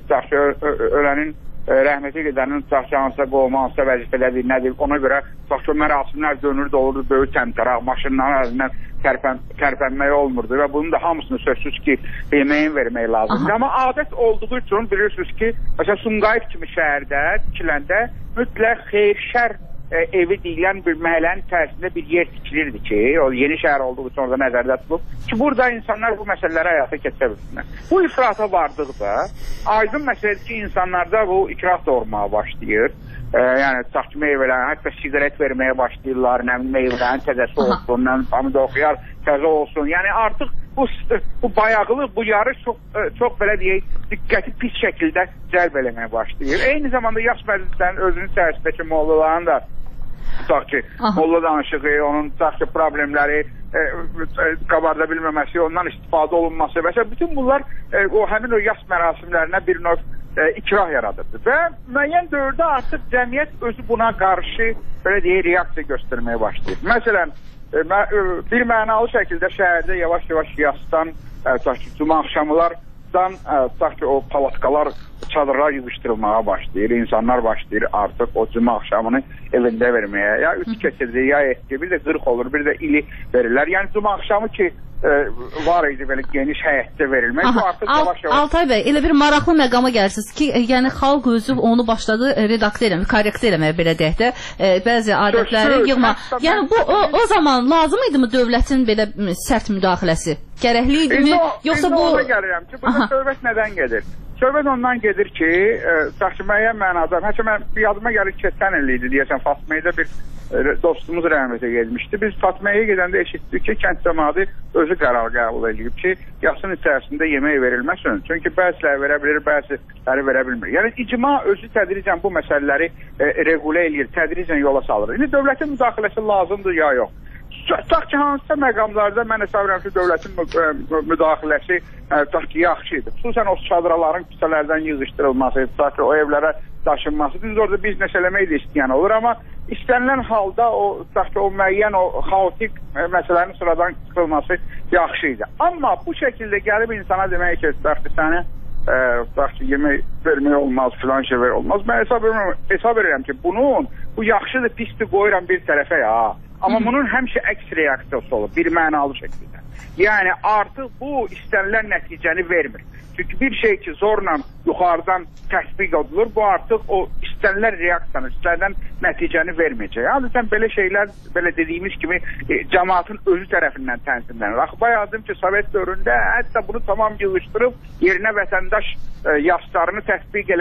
ölənin rəhməti gedənin hansısa qolma, hansısa vəzifələri nədir, ona görə o mərasimlər dönürdü, olurdu böyük təmtəraq, maşınların əzindən tərpən, tərpənmək olmurdu və bunun da hamısını sözsüz ki, yeməyin vermək lazımdır. Aha. Amma adət olduğu üçün bilirsiniz ki, məsələn, Sumqayıt kimi şəhərdə, tikiləndə mütləq xeyir-şər e, evi deyilən bir məhəllənin tərsində bir yer tikilirdi ki, o yeni şəhər olduğu üçün orada nəzərdə tutulub ki, burada insanlar bu məsələləri həyata keçirə bilsinlər. Bu ifrata vardıqda aydın məsələdir ki, insanlarda bu ikrah doğurmağa başlayır. E, yəni, saç meyvələrin, hətta sigaret verməyə başlayırlar, nə meyvələrin təzəsi olsun, nə pomidor xiyar təzə olsun. Yəni artıq bu, bu bayağılıq, bu yarış çox, çox belə deyək, diqqəti pis şəkildə cəlb eləməyə başlayır. Eyni zamanda yaş məclislərin özünün içərisindəki mollaların da tutaq ki, molla danışığı, onun tutaq ki, problemləri e, e, qabarda bilməməsi, ondan istifadə olunması və s. Bütün bunlar e, o həmin o yaş mərasimlərinə bir növ e, ikrah yaradırdı. Və müəyyən dövrdə artıq cəmiyyət özü buna qarşı belə deyək, reaksiya göstərməyə başlayır. Məsələn, e, mə, e, bir mənalı şəkildə şəhərdə yavaş-yavaş yasdan, e, tutaq ki, cuma axşamlardan e, tutaq ki, o palatkalar, çadırlar yığışdırılmağa başlayır. İnsanlar başlayır artıq o cuma axşamını evində verməyə. Ya üç keçirdi, ya etki, bir də qırx olur, bir də ili verirlər. Yəni cuma axşamı ki e, var idi belə geniş həyətdə verilmək. Aha, bu artıq yavaş-yavaş. Altay bəy, elə bir maraqlı məqama gəlirsiniz ki, yəni xalq özü onu başladı redaktə eləmək, korrekt eləməyə belə deyək də, e, bəzi adətləri yığma. Yəni bu o, o zaman lazım idi mi dövlətin belə sərt müdaxiləsi? Gərəkli idi mi? Yoxsa bu ona gəlirəm ki, burada söhbət nədən gedir? Söhbət ondan gedir ki, e, müəyyən mənada, hətta mən bir yadıma gəlir keçən il idi deyəsən, Fatmaya bir e, dostumuz rəhmətə gelmişdi. Biz Fatmaya gedəndə eşitdik ki, kənd cəmaatı özü qərar qəbul edib ki, yasın içərisində yemək verilməsin. Çünki bəziləri verə bilir, bəziləri verə bilmir. Yəni icma özü tədricən bu məsələləri e, regulə edir, tədricən yola salır. İndi dövlətin müdaxiləsi lazımdır ya yox. Tutaq ki, hansısa məqamlarda mən hesab edirəm ki, dövlətin müdaxiləsi tutaq ki, yaxşı idi. Xüsusən o çadıraların küçələrdən yığışdırılması, tutaq ki, o evlərə daşınması. Biz orada biznes eləmək də istəyən olur, amma istənilən halda o, tutaq ki, o müəyyən, o xaotik məsələnin sıradan çıxılması yaxşı idi. Amma bu şəkildə gəlib insana demək ki, tutaq ki, səni e, tutaq ki, yemək vermək olmaz, filan şey ver olmaz. Mən hesab edirəm, hesab edirəm ki, bunun, bu yaxşıdır, pisdir qoyuram bir tərəfə ya. Amma bunun həmişə əks reaksiyası olur, bir mənalı şəkildə. Yəni artıq bu istənilən nəticəni vermir. Çünki bir şey ki zorla yuxarıdan təsbiq edilir, bu artıq o istənilən reaksiyanı, istənilən nəticəni verməyəcək. Adətən belə şeylər, belə dediyimiz kimi e, cəmaatın özü tərəfindən tənzimlənir. Axı bayağıdım ki, Sovet dövründə hətta bunu tamam yığışdırıb yerinə vətəndaş e, yaslarını təsbiq eləmək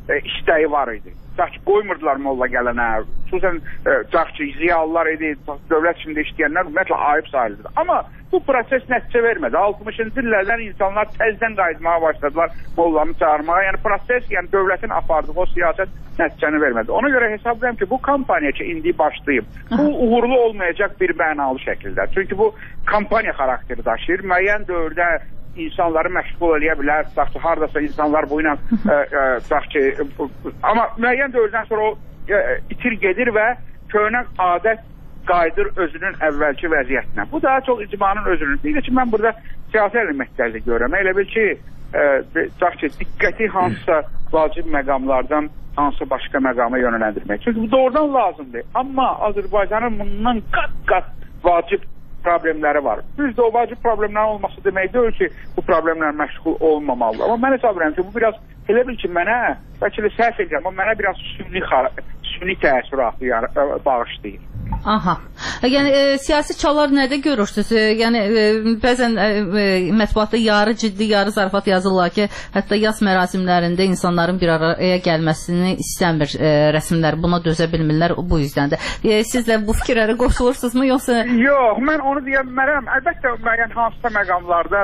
e, istəyi var idi. Tutaq ki, qoymurdular molla gələnə, xüsusən tutaq ki, ziyalılar idi, dövlət içində işləyənlər ümumiyyətlə ayıb sayılır. Amma bu proses nəticə vermədi. altmışıncı illərdən insanlar təzdən qayıtmağa başladılar mollanı çağırmağa. Yəni proses, yəni dövlətin apardığı o siyasət nəticəni vermədi. Ona görə hesablayıram ki, bu kampaniya ki, indi başlayıb, bu uğurlu olmayacaq bir mənalı şəkildə. Çünki bu kampaniya xarakteri daşıyır. Müəyyən dövrdə insanları məşğul eləyə bilər, tutaq ki, haradasa insanlar bu ilə tutaq ki, amma müəyyən dövrdən sonra o e, itir gedir və köhnə adət qayıdır özünün əvvəlki vəziyyətinə. Bu daha çox icmanın özünün. Bir də ki, mən burada siyasi elementləri görürəm. Elə bil ki, e, tutaq ki, diqqəti hansısa vacib məqamlardan hansı başqa məqama yönələndirmək. Çünki bu doğrudan lazımdır. Amma Azərbaycanın bundan qat-qat vacib problemləri var. Düz də o vacib problemlərin olması demək deyil ki, bu problemlər məşğul olmamalıdır. Amma mən hesab edirəm ki, bu biraz elə bil ki, mənə, bəlkə də səhv edirəm, amma mənə biraz sünni, sünni təəssüratı yəni, bağışlayır. Aha. Yəni e, siyasi çalar nədə görürsünüz? E, yəni e, bəzən e, e, mətbuatda yarı ciddi, yarı zarafat yazırlar ki, hətta yas mərasimlərində insanların bir araya gəlməsini istəmir e, rəsmlər. Buna dözə bilmirlər bu yüzdəndir. E, siz də bu fikirlərə qoşulursunuzmu yoxsa? Yox, mən onu deyə bilmərəm. Əlbəttə müəyyən hansısa məqamlarda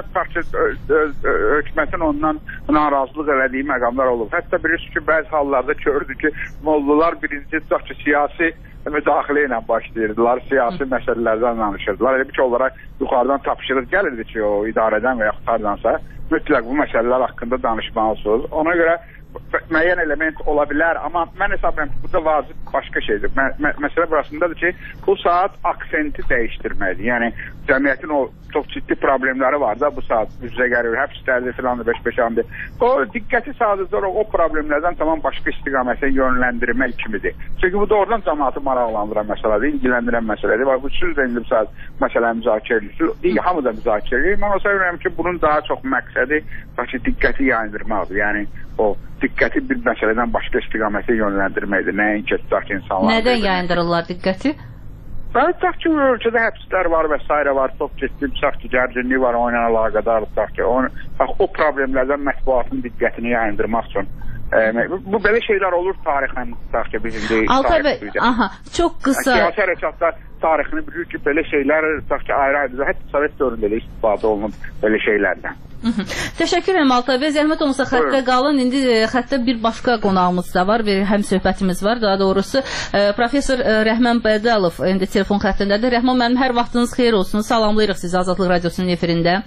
hökumətin ondan narazılıq elədiyi məqamlar olub. Hətta bilirsiniz ki, bəzi hallarda gördük ki, mollalar birinci tutaq ki, siyasi müdaxilə ilə başlayırdılar, siyasi məsələlərdən danışırdılar. Elə bir ki, onlara yuxarıdan tapşırıq gəlirdi ki, o idarədən və yaxud hardansa mütləq bu məsələlər haqqında danışmalısınız. Ona görə müəyyən element ola bilər, amma mən hesab edirəm ki, burada vacib başqa şeydir. Mə mə məsələ burasındadır ki, bu saat aksenti dəyişdirməlidir. Yəni, cəmiyyətin o çox ciddi problemləri var da bu saat üzrə gəlir, həbslərdir, filandır, beş-beşandır. O diqqəti sadəcə o problemlərdən tamam başqa istiqamətə yönləndirmək kimidir. Çünki bu doğrudan cəmaatı maraqlandıran məsələdir, ilgiləndirən məsələdir. Bu siz də indi bu saat məsələ müzakirə edirsiniz, hamı da müzakirə edir. Mən o sevirəm ki, bunun daha çox məqsədi ki, diqqəti yayındırmaqdır. Yəni, o diqqəti bir məsələdən başqa istiqamətə yönləndirməkdir. Nəinki tutaq ki, insanlar... Nədən yayındırırlar diqqəti? Tutaq ki, ölkədə həbslər var və s. var, çox ciddi, tutaq ki, gərginlik var, o ilə əlaqədar, tutaq ki, o, o problemlərdən mətbuatın diqqətini yayındırmaq üçün. E, bu belə şeylər olur tarixən, tutaq ki, bizim deyil. Altay bəy, aha, çox qısa... Siyasi hərəkatlar tarixini bilir ki, belə şeylər, tutaq ki, ayrı-ayrı, hətta Sovet dövründə də istifadə olunub belə şeylərdən. Təşəkkür edirəm Altay bəy. Zəhmət olmasa xəttə qalın. İndi xəttə bir başqa qonağımız da var, bir həm söhbətimiz var. Daha doğrusu professor Rəhman Bədəlov indi telefon xəttindədir. Rəhman müəllim, hər vaxtınız xeyir olsun. Salamlayırıq sizi Azadlıq Radiosunun efirində.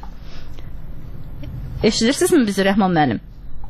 Eşidirsinizmi bizi Rəhman müəllim?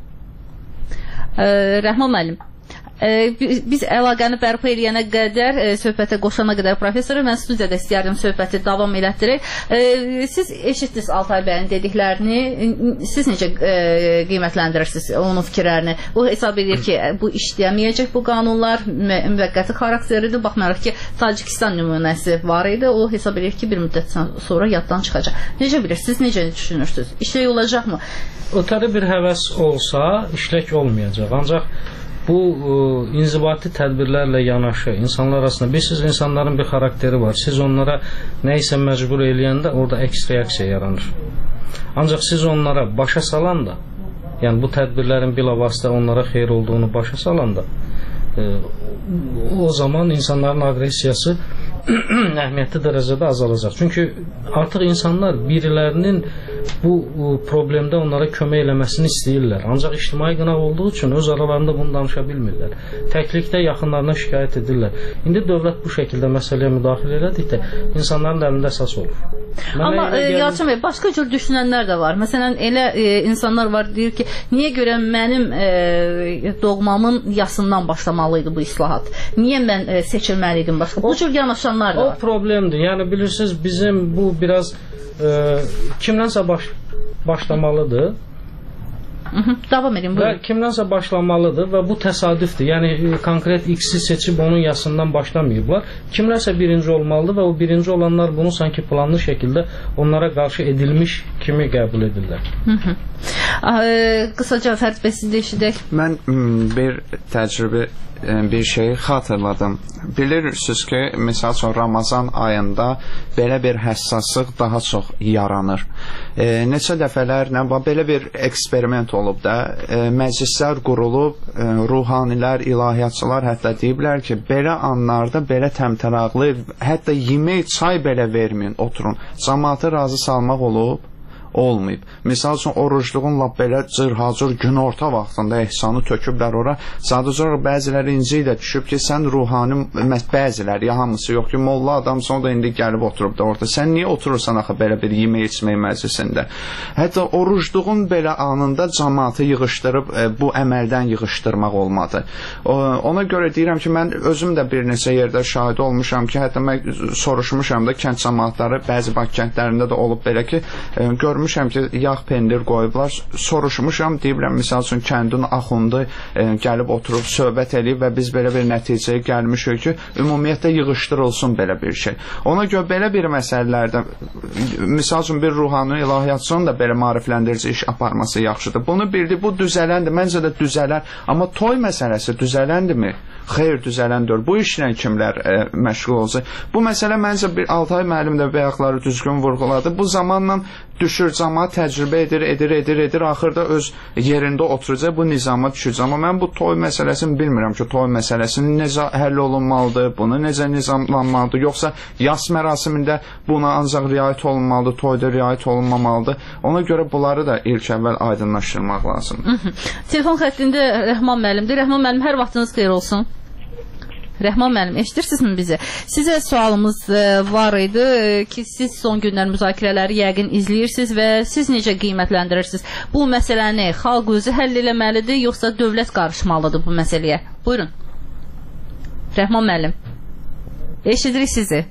Rəhman müəllim, biz əlaqəni bərpa eləyənə qədər, söhbətə qoşana qədər professoru, mən studiyada istəyərdim söhbəti davam elətdirək. Siz eşitdiniz Altay bəyin dediklərini, siz necə qiymətləndirirsiniz onun fikirlərini? O hesab edir ki, bu işləyəməyəcək bu qanunlar, müvəqqəti xarakteridir, baxmayaraq ki, Tacikistan nümunəsi var idi, o hesab edir ki, bir müddət sonra yaddan çıxacaq. Necə bilir, siz necə düşünürsünüz? İşlək olacaqmı? Ötəri bir həvəs olsa, işlək olmayacaq, ancaq bu ə, inzibati tədbirlərlə yanaşı insanlar arasında, bilirsiniz, insanların bir xarakteri var. Siz onlara nə isə məcbur eləyəndə orada əks reaksiya yaranır. Ancaq siz onlara başa salanda, yəni bu tədbirlərin bilavasitə onlara xeyir olduğunu başa salanda, ə, o zaman insanların aqressiyası əhəmiyyətli dərəcədə azalacaq. Çünki artıq insanlar birilərinin bu problemdə onlara kömək eləməsini istəyirlər. Ancaq ictimai qınaq olduğu üçün öz aralarında bunu danışa bilmirlər. Təklikdə yaxınlarına şikayət edirlər. İndi dövlət bu şəkildə məsələyə müdaxilə elədikdə insanların əlində əsas olur. Mənə Amma e, gəlir... Yalçın bəy, başqa cür düşünənlər də var. Məsələn, elə e, insanlar var, deyir ki, niyə görə mənim e, doğmamın yasından başlamalıydı bu islahat? Niyə mən e, seçilməliydim başqa? Bu cür yanaşanlar da var. O problemdir. Yəni bilirsiniz, bizim bu biraz e, kimdənsə baş, başlamalıdır. Hı -hı, davam edin, buyurun. Və kimdənsə başlamalıdır və bu təsadüfdür. Yəni konkret X-i seçib onun yasından başlamayıblar. Kimlərsə birinci olmalıdır və o birinci olanlar bunu sanki planlı şəkildə onlara qarşı edilmiş kimi qəbul edirlər. Hı -hı. Qısaca Fərid bəy siz də eşidək. Mən bir təcrübə bir şeyi xatırladım. Bilirsiniz ki, misal üçün Ramazan ayında belə bir həssaslıq daha çox yaranır. E, neçə dəfələrlə belə bir eksperiment olub da, e, məclislər qurulub, e, ruhanilər, ilahiyyatçılar hətta deyiblər ki, belə anlarda belə təmtəraqlı, hətta yemək, çay belə verməyin, oturun. Cəmaatı razı salmaq olub, olmayıb. Misal üçün orucluğun lap belə cırhacır günorta vaxtında ehsanı töküblər ora. Sadəcə olaraq bəziləri inci ilə düşüb ki, sən ruhani, bəziləri, ya hamısı yox ki, molla adamsan, o da indi gəlib oturub da orada. Sən niyə oturursan axı belə bir yemək içmək məclisində? Hətta orucluğun belə anında cəmaatı yığışdırıb e, bu əməldən yığışdırmaq olmadı. O, ona görə deyirəm ki, mən özüm də bir neçə yerdə şahid olmuşam ki, hətta mən soruşmuşam da kənd cəmaatları, bəzi Bakı kəndlərində də olub belə ki, e, görmüşəm Görmüşəm ki, yağ pendir qoyublar, soruşmuşam, deyiblər, misal üçün kəndin axundu e, gəlib oturub, söhbət eləyib və biz belə bir nəticəyə gəlmişik ki, ümumiyyətlə yığışdırılsın belə bir şey. Ona görə belə bir məsələlərdə, misal üçün bir ruhani ilahiyyatçının da belə maarifləndirici iş aparması yaxşıdır. Bunu bildi, bu düzələndir, məncə də düzələr, amma toy məsələsi düzələndirmi? Xeyr, düzələndir. Bu işlə kimlər e, məşğul olacaq? Bu məsələ məncə bir Altay müəllim də bayaqları düzgün vurğuladı. Bu zamanla düşür, cəmaət təcrübə edir, edir, edir, edir, axırda öz yerində oturacaq, bu nizama düşəcək. Amma mən bu toy məsələsini bilmirəm ki, toy məsələsini necə həll olunmalıdır, bunu necə nizamlanmalıdır, yoxsa yas mərasimində buna ancaq riayət olunmalıdır, toyda riayət olunmamalıdır. Ona görə bunları da ilk əvvəl aydınlaşdırmaq lazımdır. Telefon xəttində Rəhman müəllimdir. Rəhman müəllim, hər vaxtınız xeyir olsun. Rəhman müəllim, eşidirsinizmi bizi? Sizə sualımız var idi ki, siz son günlər müzakirələri yəqin izləyirsiniz və siz necə qiymətləndirirsiniz? Bu məsələni xalq özü həll eləməlidir, yoxsa dövlət qarışmalıdır bu məsələyə? Buyurun. Rəhman müəllim, eşidirik sizi.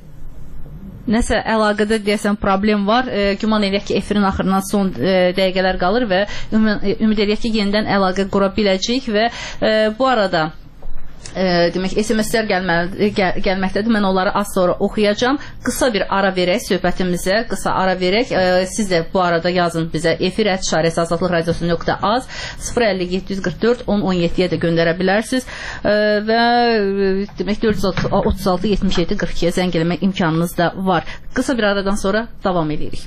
Nəsə əlaqədə deyəsən problem var. E, güman edək ki, efirin axırından son e, dəqiqələr qalır və ümid edək ki, yenidən əlaqə qura biləcəyik və e, bu arada E, demək, S M S-lər gəlməli, gəl, gəlməkdədir. Mən onları az sonra oxuyacağam. Qısa bir ara verək söhbətimizə, qısa ara verək. E, siz də bu arada yazın bizə efir et şaresi azadlıq radiosu nöqtə az sıfır əlli yeddi yüz qırx dörd on on yeddiyə də göndərə bilərsiniz. E, və demək dörd yüz otuz altı yetmiş yeddi qırx ikiyə zəng eləmək imkanınız da var. Qısa bir aradan sonra davam edirik.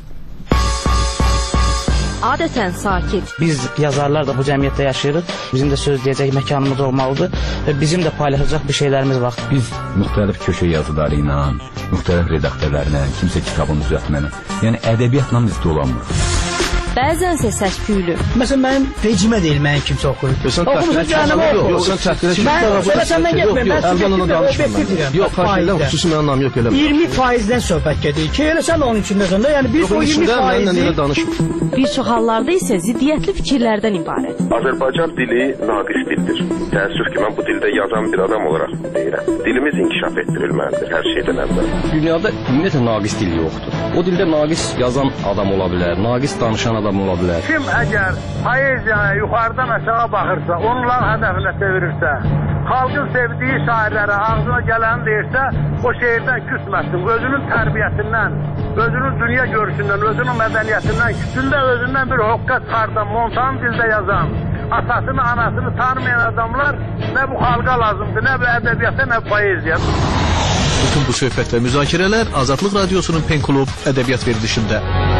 Adətən sakit. Biz yazarlar da bu cəmiyyətdə yaşayırıq. Bizim də söz deyəcək məkanımız olmalıdır və bizim də paylaşacaq bir şeylərimiz var. Biz müxtəlif köşə yazıları ilə, müxtəlif redaktörlərlə, kimsə kitabını düzəltməklə, yəni ədəbiyyatla biz dolanmırıq. Bəzənsə səs-küylü. Məsələn, mənim vecimə deyil, mənim kimsə oxuyur. Oxumusun cəhənnəmə oxuyur. Yox, sən təxtirə kimi. Mən sonra səndən getməyim. Mən əldən ona danışmıram. Yox, xahiş xüsusi mənim anlam yox eləmə. iyirmi faizdən söhbət gedir ki, elə sən onun içindəsən də, yəni biz o iyirmi faizi... Bir çox hallarda isə ziddiyyətli fikirlərdən ibarət. Azərbaycan dili naqis dildir. Təəssüf ki, mən bu dildə yazan bir adam olaraq deyirəm. Dilimiz inkişaf etdirilməlidir hər şeydən əvvəl. Dünyada ümumiyyətlə naqis dil yoxdur. O dildə naqis yazan adam ola bilər, naqis danışan adam ola bilər. Kim əgər poeziyaya yuxarıdan aşağı baxırsa, onların hədəfinə çevirirsə, xalqın sevdiyi şairlərə ağzına gələni deyirsə, o şeirdən küsməsin. Özünün tərbiyəsindən, özünün dünya görüşündən, özünün mədəniyyətindən, küsündə özündən bir hoqqa çıxardan, montan dildə yazan, atasını, anasını tanımayan adamlar nə bu xalqa lazımdır, nə bu ədəbiyyata, nə bu poeziya. Bütün bu söhbət və müzakirələr Azadlıq Radiosunun Pen Klub ədəbiyyat verilişində.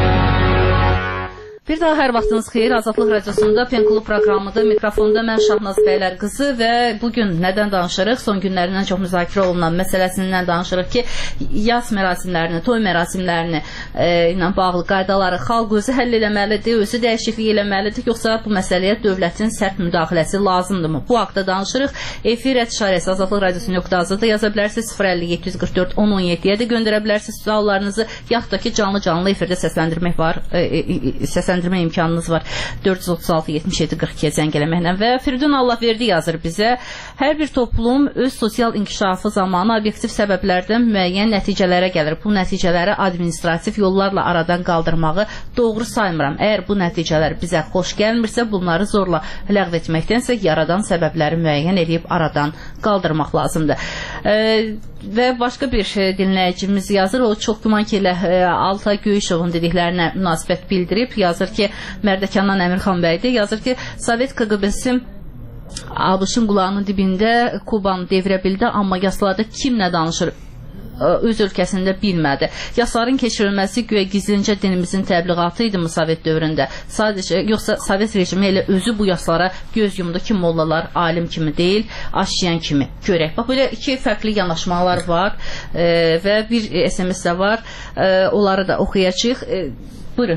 Bir daha hər vaxtınız xeyir. Azadlıq Radiosunda Pen Klub proqramıdır. Mikrofonda mən Şahnaz Bəylər qızı və bugün nədən danışırıq? Son günlərindən çox müzakirə olunan məsələsindən danışırıq ki, yas mərasimlərini, toy mərasimlərini e, ilə bağlı qaydaları xalq özü həll eləməlidir, özü dəyişiklik eləməlidir, yoxsa bu məsələyə dövlətin sərt müdaxiləsi lazımdırmı? Bu haqda danışırıq. Efir et şaresi azadlıq radiosu nöqtə azda yaza bilərsiniz. sıfır əlli yeddi yüz qırx dörd on on yeddiyə də göndərə bilərsiniz suallarınızı. Yaxud da ki, canlı-canlı efirdə səsləndirmək var. E, e, səsləndirmə imkanınız var. dörd yüz otuz altı yetmiş yeddi qırx ikiyə zəng eləməklə və Firidun Allahverdi yazır bizə. Hər bir toplum öz sosial inkişafı zamanı obyektiv səbəblərdən müəyyən nəticələrə gəlir. Bu nəticələri administrativ yollarla aradan qaldırmağı doğru saymıram. Əgər bu nəticələr bizə xoş gəlmirsə, bunları zorla ləğv etməkdənsə yaradan səbəbləri müəyyən edib aradan qaldırmaq lazımdır. E, və başqa bir şey dinləyicimiz yazır. O çox güman ki, elə e, Altay Göyüşovun dediklərinə münasibət bildirib. Yazır ki, Mərdəkandan Əmirxan bəydir. Yazır ki, Sovet K G B-si ABŞ-ın qulağının dibində Kubanı devirə bildi, amma yaslarda kim nə danışır öz ölkəsində bilmədi. Yasların keçirilməsi güya gizlincə dinimizin təbliğatı idi Sovet dövründə. Sadəcə, yoxsa Sovet rejimi elə özü bu yaslara göz yumdu ki, mollalar alim kimi deyil, aşiyan kimi görək. Bax, belə iki fərqli yanaşmalar var e, və bir S M S də var. E, onları da oxuyacağıq. E, buyurun.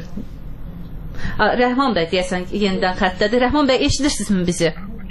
A, Rəhman bəy deyəsən yenidən xəttədir. Rəhman bəy, eşidirsinizmi bizi?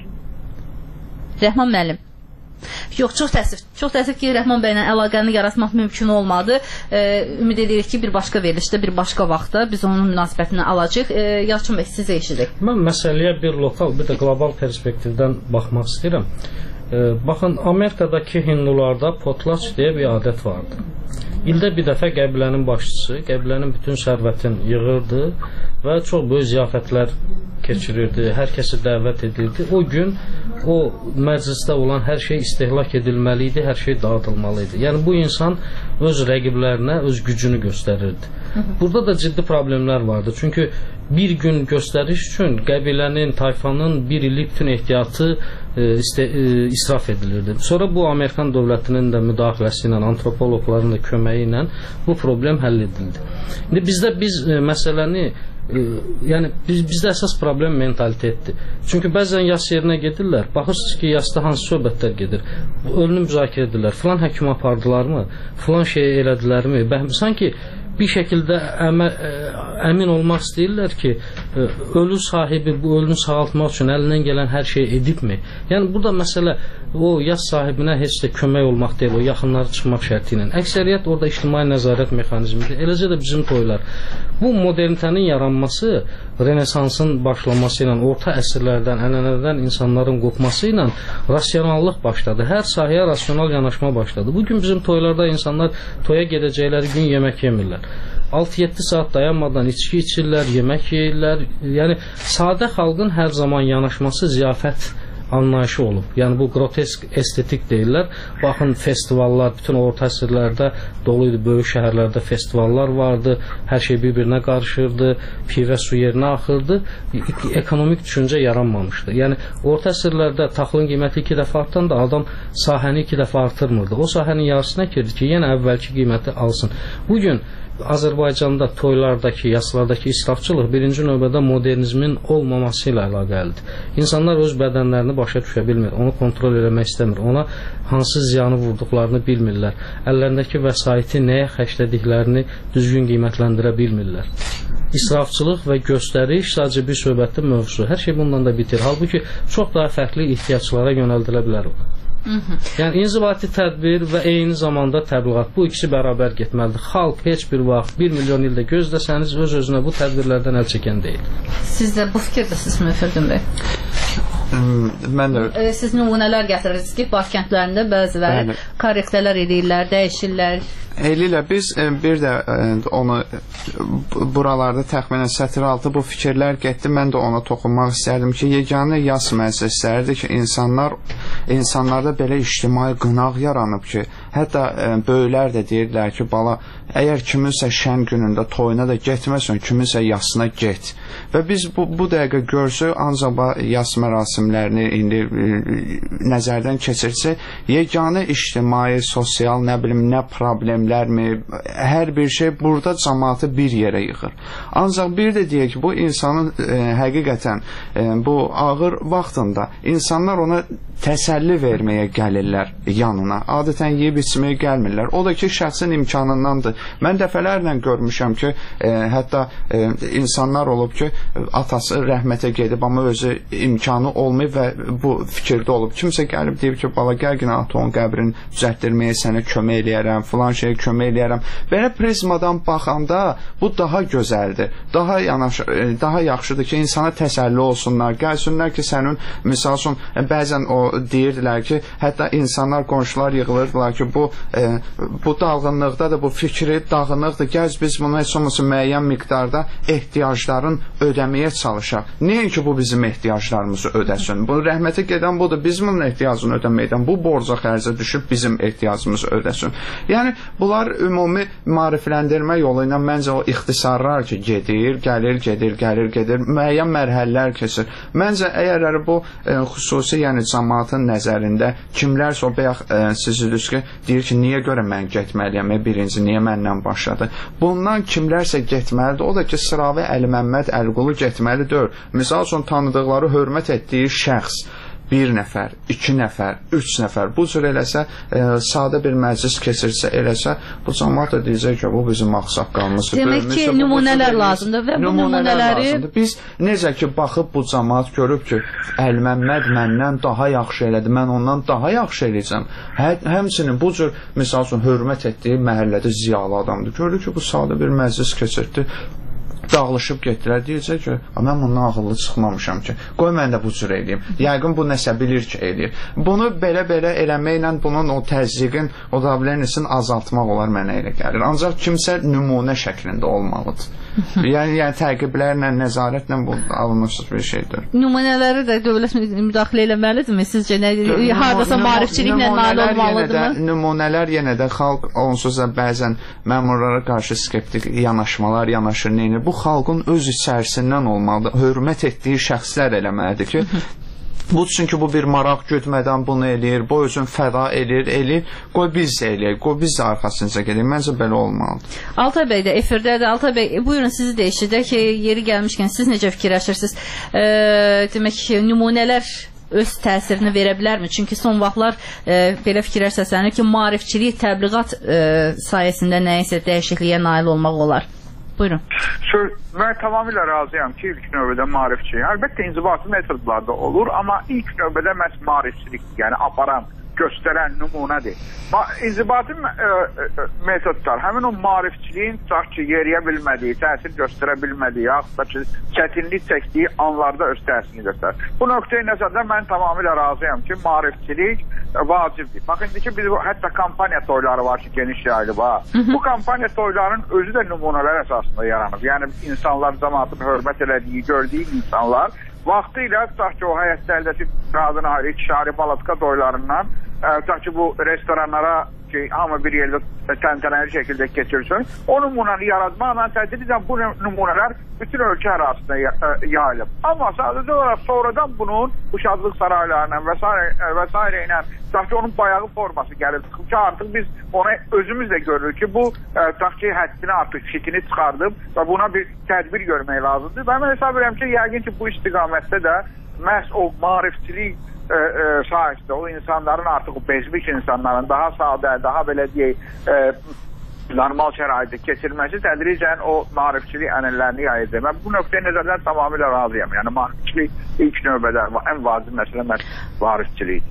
Rəhman müəllim. Yox, çox təəssüf. Çox təəssüf ki, Rəhman bəylə əlaqəni yaratmaq mümkün olmadı. E, ümid edirik ki, bir başqa verilişdə, bir başqa vaxtda biz onun münasibətini alacağıq. E, Yalçın bəy, sizə eşidik. Mən məsələyə bir lokal, bir də qlobal perspektivdən baxmaq istəyirəm. E, baxın, Amerikadakı hindularda potlaç deyə bir adət vardı. İldə bir dəfə qəbilənin başçısı, qəbilənin bütün sərvətini yığırdı və çox böyük ziyafətlər keçirirdi, hər kəsi dəvət edirdi. O gün o məclisdə olan hər şey istehlak edilməli idi, hər şey dağıdılmalı idi. Yəni bu insan öz rəqiblərinə öz gücünü göstərirdi. Burada da ciddi problemlər vardı. Çünki bir gün göstəriş üçün qəbilənin, tayfanın bir illik bütün ehtiyatı e, iste, e, israf edilirdi. Sonra bu Amerikan dövlətinin də müdaxiləsi ilə, antropoloqların da köməyi ilə bu problem həll edildi. İndi bizdə biz e, məsələni e, yəni biz, bizdə əsas problem mentalitetdir. Çünki bəzən yas yerinə gedirlər, baxırsınız ki, yasda hansı söhbətlər gedir. Ölünü müzakirə edirlər. Filan həkim apardılarmı? Filan şey elədilərmi? Bə, sanki bir şəkildə əmə, ə, əmin olmaq istəyirlər ki, ə, ölü sahibi bu ölünü sağaltmaq üçün əlindən gələn hər şeyi edibmi? Yəni burada məsələ o yas sahibinə heç də kömək olmaq deyil, o yaxınları çıxmaq şərti ilə. Əksəriyyət orada ictimai nəzarət mexanizmidir. Eləcə də bizim toylar. Bu modernitenin yaranması, Renesansın başlaması ilə, orta əsrlərdən, ənənədən insanların qopması ilə rasionallıq başladı. Hər sahəyə rasional yanaşma başladı. Bugün bizim toylarda insanlar toya gedəcəkləri gün yemək yemirlər. altı yeddi saat dayanmadan içki içirlər, yemək yeyirlər. Yəni sadə xalqın hər zaman yanaşması ziyafət anlayışı olub. Yəni bu grotesk estetik deyirlər. Baxın, festivallar bütün orta əsrlərdə dolu idi, böyük şəhərlərdə festivallar vardı. Hər şey bir-birinə qarışırdı, pivə su yerinə axırdı. Ekonomik düşüncə yaranmamışdı. Yəni orta əsrlərdə taxılın qiyməti iki dəfə artan da adam sahəni iki dəfə artırmırdı. O sahənin yarısına girdi ki, yenə əvvəlki qiyməti alsın. Bugün Azərbaycanda toylardakı, yaslardakı israfçılıq birinci növbədə modernizmin olmaması ilə əlaqəlidir. İnsanlar öz bədənlərini başa düşə bilmir, onu kontrol eləmək istəmir, ona hansı ziyanı vurduqlarını bilmirlər, əllərindəki vəsaiti nəyə xərclədiklərini düzgün qiymətləndirə bilmirlər. İsrafçılıq və göstəriş sadəcə bir söhbətin mövzusu. Hər şey bundan da bitir. Halbuki çox daha fərqli ehtiyaclara yönəldilə bilər o. Yəni inzibati tədbir və eyni zamanda təbliğat, bu ikisi bərabər getməlidir. Xalq heç bir vaxt bir milyon ildə gözləsəniz öz-özünə bu tədbirlərdən əl çəkən deyil. Siz də bu fikirdəsiniz Müfərdin bəy? Mən də e, siz nümunələr gətirirsiniz ki, Bakı kəndlərində bəziləri Bəli. korrektələr edirlər, dəyişirlər. Eylilə biz e, bir də e, onu buralarda təxminən sətr altı bu fikirlər getdi. Mən də ona toxunmaq istərdim ki, yeganə yas müəssisələridir ki, insanlar insanlarda belə ictimai qınaq yaranıb ki, hətta e, böyüklər də deyirlər ki, bala, əgər kiminsə şən günündə toyuna da getməsən, kiminsə yasına get. Və biz bu, bu dəqiqə görsək, ancaq yas mərasimlərini indi e, nəzərdən keçirsək, yeganə ictimai, sosial, nə bilim, nə problem mi, hər bir şey burada cəmaatı bir yerə yığır. Ancaq bir də deyək ki, bu insanın e, həqiqətən e, bu ağır vaxtında insanlar ona təsəlli verməyə gəlirlər yanına. Adətən yeyib içməyə gəlmirlər. O da ki, şəxsin imkanındandır. Mən dəfələrlə görmüşəm ki, e, hətta e, insanlar olub ki, atası rəhmətə gedib, amma özü imkanı olmayıb və bu fikirdə olub. Kimsə gəlib deyib ki, bala, gəl günə atonun qəbrini düzəltdirməyə sənə kömək eləyərəm, filan şey kömək eləyərəm. Belə prizmadan baxanda bu daha gözəldir. Daha yanaş, daha yaxşıdır ki, insana təsəlli olsunlar. Gəlsinlər ki, sənin misal üçün bəzən o deyirdilər ki, hətta insanlar, qonşular yığılırdılar ki, ki, bu e, bu dağınlıqda da bu fikri dağınıqdır. Gəz biz bunu heç olmasa müəyyən miqdarda ehtiyacların ödəməyə çalışaq. Nəinki bu bizim ehtiyaclarımızı ödəsin. Bu rəhmətə gedən budur. Biz bunun ehtiyacını ödəməkdən bu borca xərcə düşüb bizim ehtiyacımızı ödəsin. Yəni bunlar ümumi maarifləndirmə yolu ilə məncə o ixtisarlar ki, gedir, gəlir, gedir, gəlir, gedir, müəyyən mərhələlər keçir. Məncə əgər bu e, xüsusi, yəni cəmaatın nəzərində kimlərsə o bayaq e, siziniz ki, deyir ki, niyə görə mən getməliyəm, e, birinci, niyə məndən başladı? Bundan kimlərsə getməlidir, o da ki, Sıravi Əli Məmməd Əliqulu getməli deyil. Misal üçün tanıdıqları, hörmət etdiyi şəxs bir nəfər, iki nəfər, üç nəfər bu cür eləsə, e, sadə bir məclis keçirsə eləsə, bu cəmaat da deyəcək ki, bu bizim ağsaqqalımızdır. Demək ki, nümunələr lazımdır və bu nümunələri biz necə ki, baxıb bu cəmaat görüb ki, Əli Məmməd məndən daha yaxşı elədi, mən ondan daha yaxşı eləyəcəm. Hə, həmçinin bu cür, misal üçün, hörmət etdiyi məhəllədə ziyalı adamdır. Görür ki, bu sadə bir məclis keçirdi, dağılışıb getdilər, deyəcək ki, mən bundan ağıllı çıxmamışam ki, qoy mən də bu cür eləyim. Yəqin bu nəsə bilir ki, eləyir. Bunu belə-belə eləməklə bunun o təzyiqin, o dabilənisini azaltmaq olar mənə elə gəlir. Ancaq kimsə nümunə şəklində olmalıdır. yəni, yəni təqiblərlə, nəzarətlə bu alınmışsız bir şeydir. Nümunələri də dövlət müdaxilə eləməlidirmi? Sizcə nə? Hardasa maarifçiliklə nail olmalıdırmı? Nümunələr yenə də xalq onsuz da bəzən məmurlara qarşı skeptik yanaşmalar yanaşır, neyini. Bu xalqın öz içərisindən olmalıdır. Hörmət etdiyi şəxslər eləməlidir ki, bu çünki bu bir maraq güdmədən bunu eləyir, bu özün fəda eləyir, eləyir, qoy biz də eləyir, qoy biz də arxasınca gedək. Məncə belə olmalıdır. Altay bəy də efirdədir. Altay bəy, buyurun sizi də eşidək ki, yeri gəlmişkən siz necə fikirləşirsiniz? E, demək ki, nümunələr öz təsirini verə bilərmi? Çünki son vaxtlar e, belə fikirlər səslənir ki, maarifçilik, təbliğat e, sayəsində nəyəsə dəyişikliyə nail olmaq olar. Buyurun. Söz, mən tamamilə razıyam ki, ilk növbədə maarifçi. Əlbəttə inzibati metodlarda olur, amma ilk növbədə məhz maarifçilik, yəni aparan, göstərən nümunədir. İnzibati e, e, metodlar, həmin o maarifçiliyin tutaq ki, yeriyə bilmədiyi, təsir göstərə bilmədiyi, yaxud da ki, çətinlik çəkdiyi anlarda öz təsirini göstərir. Bu nöqteyi nəzərdən mən tamamilə razıyam ki, maarifçilik vacibdir. Bax, indi ki, biz hətta kampaniya toyları var ki, geniş yayılıb. Bu kampaniya toyların özü də nümunələr əsasında yaranıb. Yəni, insanlar cəmaatın hörmət elədiyi, gördüyü insanlar vaxtı ilə tutaq ki, o həyətlərdəki qadın ayrı, ikişari balatka toylarından tutaq ki, bu restoranlara ki, hamı bir yerdə təntənəli şəkildə keçirsin, o nümunəni yaratmaqla tədricən bu nümunələr bütün ölkə arasında yayılıb. Amma sadəcə olaraq sonradan bunun bu şadlıq saraylarına və s. ilə tutaq ki, onun bayağı forması gəlir. Ki, artıq biz ona özümüz də görürük ki, bu tutaq ki, həddini artıq fitini çıxardıb və buna bir tədbir görmək lazımdır. Və mən hesab edirəm ki, yəqin ki, bu istiqamətdə də məhz o maarifçilik E, e, sahəsində o insanların artıq o bezmiş insanların daha sadə, daha belə deyək, e, normal şəraitdə keçirməsi tədricən o maarifçilik ənəllərini yayır. Mən bu nöqteyi nəzərdən tamamilə razıyam. Yəni maarifçilik ilk növbədə ən vacib məsələ maarifçilik.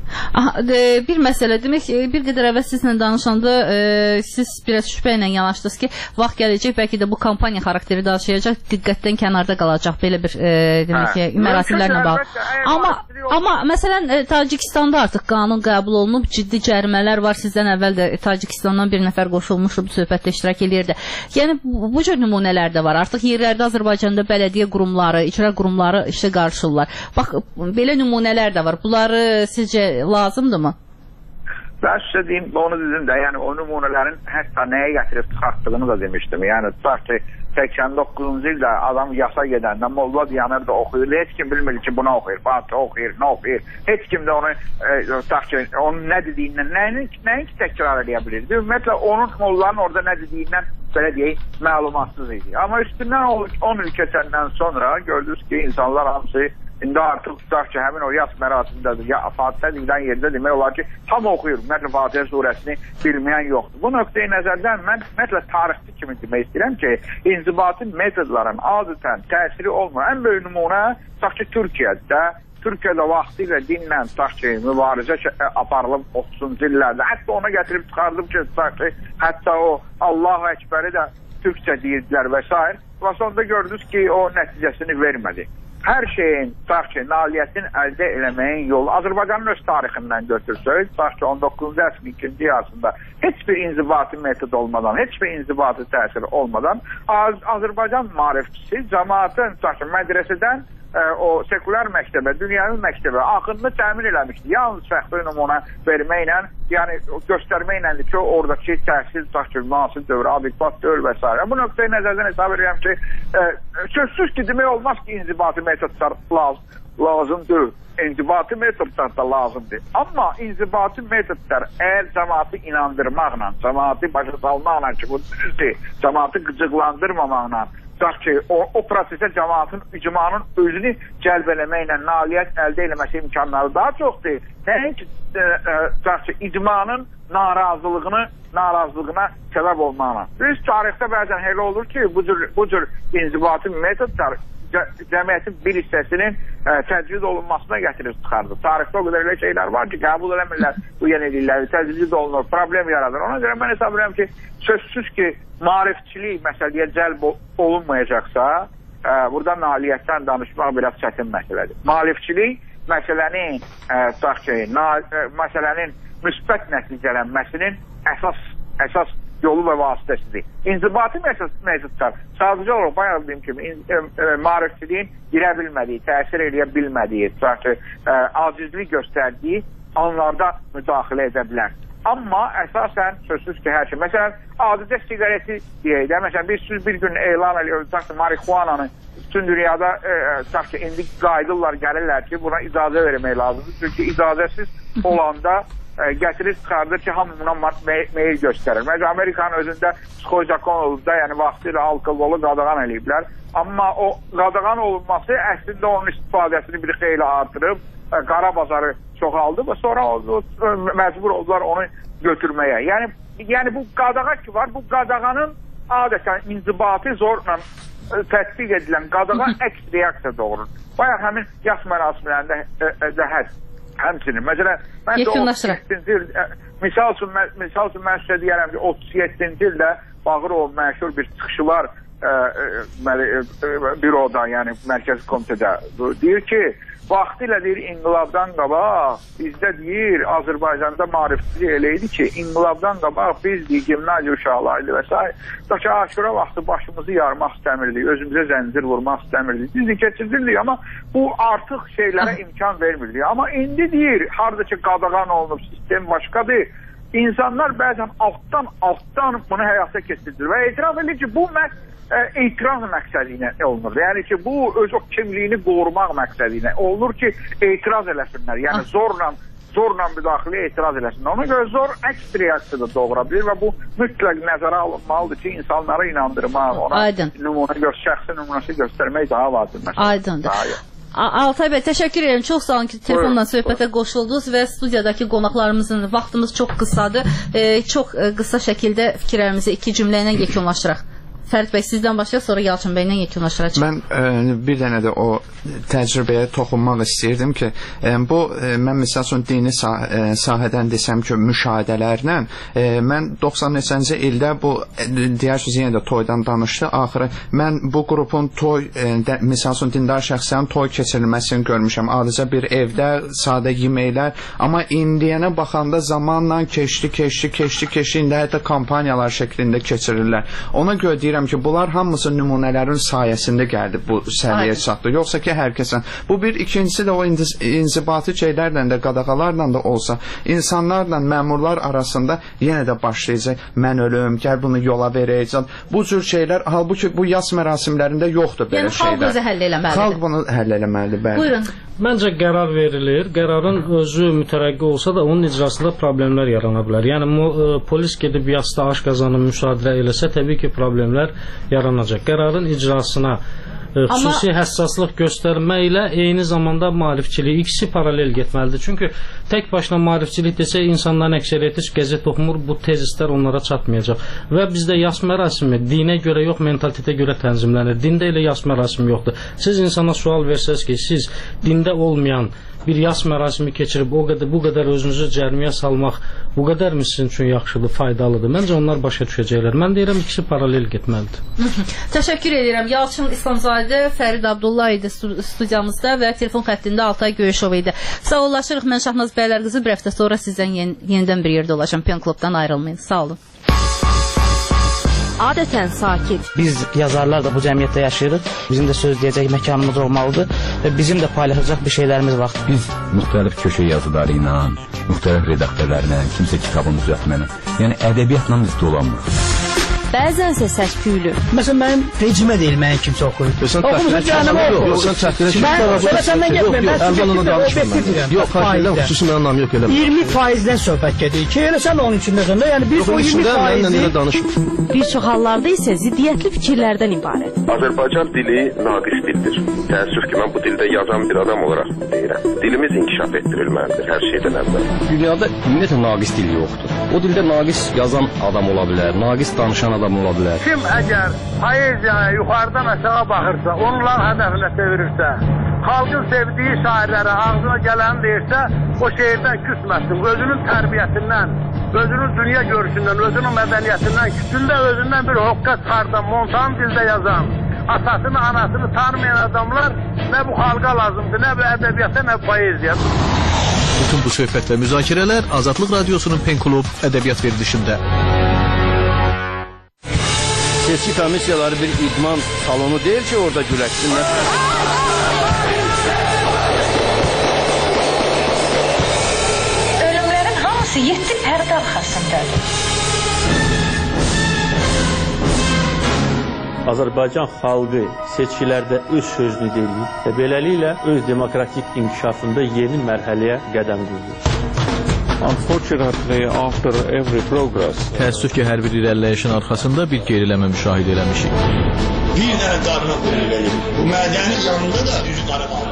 Bir məsələ, demək bir qədər əvvəl sizlə danışanda e, siz biraz şübhə ilə yanaşdınız ki, vaxt gələcək, bəlkə də bu kampaniya xarakteri daşıyacaq, diqqətdən kənarda qalacaq belə bir e, demək ki, mərasimlərlə bağlı. Amma amma məsələn e, Tacikistanda artıq qanun qəbul olunub, ciddi cərimələr var. Sizdən əvvəl də Tacikistandan bir nəfər qoşulmuşdu, bu söhbətdə iştirak edirdi. Yəni bu, bu cür nümunələr də var. Artıq yerlərdə Azərbaycanda bələdiyyə qurumları, icra qurumları işə qarışırlar. Bax, belə nümunələr də var. Bunları sizcə lazımdırmı? Ben size diyeyim, onu dedim de, yani o nümunələrin hətta nəyə gətirib çıxartdığını da demişdim. Yəni tutaq ki, səksən doqquzuncu ildə adam yasa gedəndə molla dayanır da oxuyur. Heç kim bilmir ki, buna oxuyur, batı oxuyur, nə oxuyur. Heç kim də onu, e, tutaq ki, onun nə dediyindən, nəyin, nəyin ki təkrar edə bilirdi. Ümumiyyətlə, onun mollanın orada nə dediyindən, belə deyək, məlumatsız idi. Amma üstündən on il keçəndən sonra gördünüz ki, insanlar hamısı İndi artıq tutaq ki, həmin o yas mərasimdədir, ya Fatihə deyilən yerdə demək olar ki, tam oxuyur. Ümumiyyətlə, Fatihə surəsini bilməyən yoxdur. Bu nöqteyi nəzərdən mən ümumiyyətlə tarixçi kimi demək istəyirəm ki, inzibati metodların adətən təsiri olmur. Ən böyük nümunə, tutaq ki, Türkiyədə, Türkiyədə vaxtı ilə dinlə, tutaq ki, mübarizə aparılıb otuzuncu illərdə. Hətta ona gətirib çıxardım ki, tutaq ki, hətta o Allahu Əkbəri də türkçə deyirdilər və s. Və sonunda gördünüz ki, o nəticəsini vermədi. hər şeyin, tutaq ki, nailiyyətin əldə eləməyin yolu Azərbaycanın öz tarixindən götürsək, tutaq ki, on doqquzuncu əsrin ikinci yarısında heç bir inzibati metod olmadan, heç bir inzibati təsir olmadan Az Azərbaycan maarifçisi cəmaatın, tutaq ki, mədrəsədən o sekulyar məktəbə, dünyanın məktəbə axınını təmin eləmişdi. Yalnız fəxri nümunə verməklə, yəni göstərməklə ki, oradakı təhsil, tutaq ki, müasir dövrü, adekvat dövr və s. Bu nöqteyi nəzərdən hesab edirəm ki, e, sözsüz ki, demək olmaz ki, inzibati metodlar lazım, lazımdır. İnzibati metodlar da lazımdır. Amma inzibati metodlar əgər cəmaatı inandırmaqla, cəmaatı başa salmaqla ki, bu düzdür, cəmaatı qıcıqlandırmamaqla, tutaq ki, o, o prosesə cəmaatın, icmanın özünü cəlb eləməklə nailiyyət əldə eləməsi imkanları daha çoxdur. Nəinki, e, e, tutaq ki, icmanın narazılığını, narazılığına səbəb olmaqla. Biz tarixdə bəzən elə olur ki, bu cür, bu cür inzibati metodlar cəmiyyətin bir hissəsinin ə, təcrid olunmasına gətirib çıxardı. Tarixdə o qədər elə şeylər var ki, qəbul eləmirlər bu yenilikləri, təcrid olunur, problem yaradır. Ona görə mən hesab edirəm ki, sözsüz ki, maarifçilik məsələyə cəlb olunmayacaqsa, ə, burada nailiyyətdən danışmaq biraz çətin məsələdir. Maarifçilik məsələnin, ə, tutaq ki, na, ə, məsələnin müsbət nəticələnməsinin əsas, əsas yolu və vasitəsidir. İnzibati metodlar sadəcə olaraq bayaq dediyim kimi e, e, maarifçiliyin girə bilmədiyi, təsir edə bilmədiyi, tutaq, e, acizlik göstərdiyi anlarda müdaxilə edə bilər. Amma əsasən sözsüz ki, hər şey. Məsələn, adicə siqareti deyək də, məsələn, biz siz bir gün elan ediyoruz, tutaq ki, marihuananı bütün dünyada e, tutaq ki, indi qayıdırlar, gəlirlər ki, buna icazə vermək lazımdır. Çünki icazəsiz olanda gətirir çıxardır ki, hamı buna meyil göstərir. Məsələn, Amerikanın özündə psixojakon olub da, yəni vaxtıyla alkoholu qadağan eləyiblər. Amma o qadağan olunması əslində onun istifadəsini bir xeyli artırıb, qara bazarı çoxaldı və sonra o, məcbur oldular onu götürməyə. Yəni, yəni bu qadağa ki var, bu qadağanın adətən inzibati zorla tətbiq edilən qadağa əks reaksiya doğurur. Bayaq həmin yas mərasimlərində də həz həmçinin. Məsələn, mən də otuz yeddinci il, misal üçün, misal üçün mən sizə deyərəm ki, otuz yeddinci ildə Bağırov məşhur bir çıxışı var e, e, büroda, yəni Mərkəzi Komitədə. Deyir ki, vaxtilə deyir, inqilabdan qabaq bizdə deyir, Azərbaycanda maarifçilik elə idi ki, inqilabdan qabaq biz deyir, gimnaziya uşaqlarıydı və s. Da ki, aşura vaxtı başımızı yarmaq istəmirdik, özümüzə zəncir vurmaq istəmirdik. Biz keçirdirdik, amma bu artıq şeylərə imkan vermirdik. Amma indi deyir, harada ki, qadağan olunub, sistem başqadır, insanlar bəzən altdan, altdan bunu həyata keçirdir və etiraf edir ki, bu məhz etiraz məqsədi ilə olunur. Yəni ki, bu öz o kimliyini qorumaq məqsədi ilə olunur ki, etiraz eləsinlər. Yəni zorla, zorla müdaxilə etiraz eləsinlər. Ona görə zor əks reaksiyada doğura bilir və bu mütləq nəzərə alınmalıdır ki, insanları inandırmaq, ona nümunə gör, şəxsi nümunəsi göstərmək daha vacibdir. Aydındır. Altay bəy, təşəkkür edirəm. Çox sağ olun ki, telefonla söhbətə qoşuldunuz və studiyadakı qonaqlarımızın vaxtımız çox qısadır. E, çox qısa şəkildə fikirlərimizi iki cümlə ilə yekunlaşdıraq. Fərid bəy, sizdən başlayaq, sonra Yalçın bəylə yekunlaşdıracaq. Mən e, bir dənə də o təcrübəyə toxunmaq istəyirdim ki, e, bu, e, mən misal üçün dini sah e, sahədən desəm ki, müşahidələrlə, e, mən doxsan neçənci ildə bu, e, deyirsiniz, yenə də toydan danışdı, axırı mən bu qrupun toy, e, də, misal üçün dindar şəxslərin toy keçirilməsini görmüşəm, adicə bir evdə sadə yeməklər, amma indiyənə baxanda zamanla keçdi, keçdi, keçdi, keçdi, indi hətta kampaniyalar şəklində keçirirlər. Ona görə deyirəm ki, bunlar hamısı nümunələrin sayəsində gəldi bu səviyyəyə çatdı. Yoxsa ki, hər kəsən. Bu bir, ikincisi də o inzibati şeylərlə də, qadağalarla da olsa, insanlarla məmurlar arasında yenə də başlayacaq, mən ölüm, gəl bunu yola verəcək. Bu cür şeylər, halbuki bu yas mərasimlərində yoxdur belə yəni, şeylər. Yəni, xalq özü həll eləməlidir. Xalq bunu həll eləməlidir, bəli. Buyurun. Məncə qərar verilir. Qərarın özü mütərəqqi olsa da onun icrasında problemlər yarana bilər. Yəni e, polis gedib yasda aşqazanı müşahidə eləsə, təbii ki, problemlər yaranacaq. Qərarın icrasına e, xüsusi Amma... həssaslıq göstərməklə eyni zamanda maarifçilik ikisi paralel getməlidir. Çünki tək başına maarifçilik desə, insanların əksəriyyəti qəzet oxumur, bu tezislər onlara çatmayacaq. Və bizdə yas mərasimi dinə görə yox, mentalitetə görə tənzimlənir. Dində elə yas mərasimi yoxdur. Siz insana sual versəz ki, siz dində olmayan bir yas mərasimi keçirib o qədər bu qədər özünüzü cəriməyə salmaq bu qədər mi sizin üçün yaxşıdır, faydalıdır? Məncə onlar başa düşəcəklər. Mən deyirəm ikisi paralel getməlidir. Təşəkkür edirəm. Yalçın İslamzadə, Fərid Abdullah idi studiyamızda və telefon xəttində Altay Göyüşov idi. Sağollaşırıq. Mən Şahnaz Bəylərqızı bir həftə sonra sizdən yen yenidən bir yerdə olacağım. Pen Klubdan ayrılmayın. Sağ olun. Adətən sakit. Biz yazarlar da bu cəmiyyətdə yaşayırıq. Bizim də söz deyəcək məkanımız olmalıdır və bizim də paylaşacaq bir şeylərimiz var. Biz müxtəlif köşə yazıları ilə, müxtəlif redaktörlərlə, kimsə kitabını düzəltməklə, yəni ədəbiyyatla biz dolanmırıq. Bəzənsə səs-küylü. Məsələn, mənim vecimə deyil, mənim kimsə oxuyur. Sən təxtinə çıxmır, yox, sən təxtinə çıxmır. Mən səndən getməyim, mən sizə danışmıram. Yox, xahiyyədən xüsusi mənim anlam yox, eləmə. iyirmi faizdən söhbət gedir ki, elə sən onun içindəsən də, yəni biz o iyirmi faizi... Bir çox hallarda isə ziddiyyətli fikirlərdən ibarət. Azərbaycan dili naqis dildir. Təəssüf ki, mən bu dildə yazan bir adam olaraq deyirəm. Dilimiz inkişaf etdirilməlidir hər şeydən əvvəl. Dünyada ümumiyyətlə naqis dil yoxdur. O dildə naqis yazan adam ola bilər, naqis danışan adam ola bilər. Kim əgər poeziyaya yuxarıdan aşağı baxırsa, onların hədəfinə çevirirsə, xalqın sevdiyi şairlərə ağzına gələni deyirsə, o şeirdən küsməsin. Özünün tərbiyəsindən, özünün dünya görüşündən, özünün mədəniyyətindən, küçündə özündən bir hoqqa çıxardan, montan dildə yazan, atasını, anasını tanımayan adamlar nə bu xalqa lazımdır, nə bu ədəbiyyata, nə bu poeziya. Bütün bu söhbət və müzakirələr Azadlıq Radiosunun Pen Klub ədəbiyyat verilişində. Seçki komissiyaları bir idman salonu deyil ki, orada güləşsinlər. Ölümlərin hamısı yeddi pərdə arxasındadır. Azərbaycan xalqı seçkilərdə öz sözünü deyir və beləliklə öz demokratik inkişafında yeni mərhələyə qədəm qoyur. Unfortunately, after every progress, təəssüf ki, hər bir irəliləyişin arxasında bir geriləmə müşahidə eləmişik. Bir dənə qarına qoyulur. Bu mədəni canında da düz qarı qalır.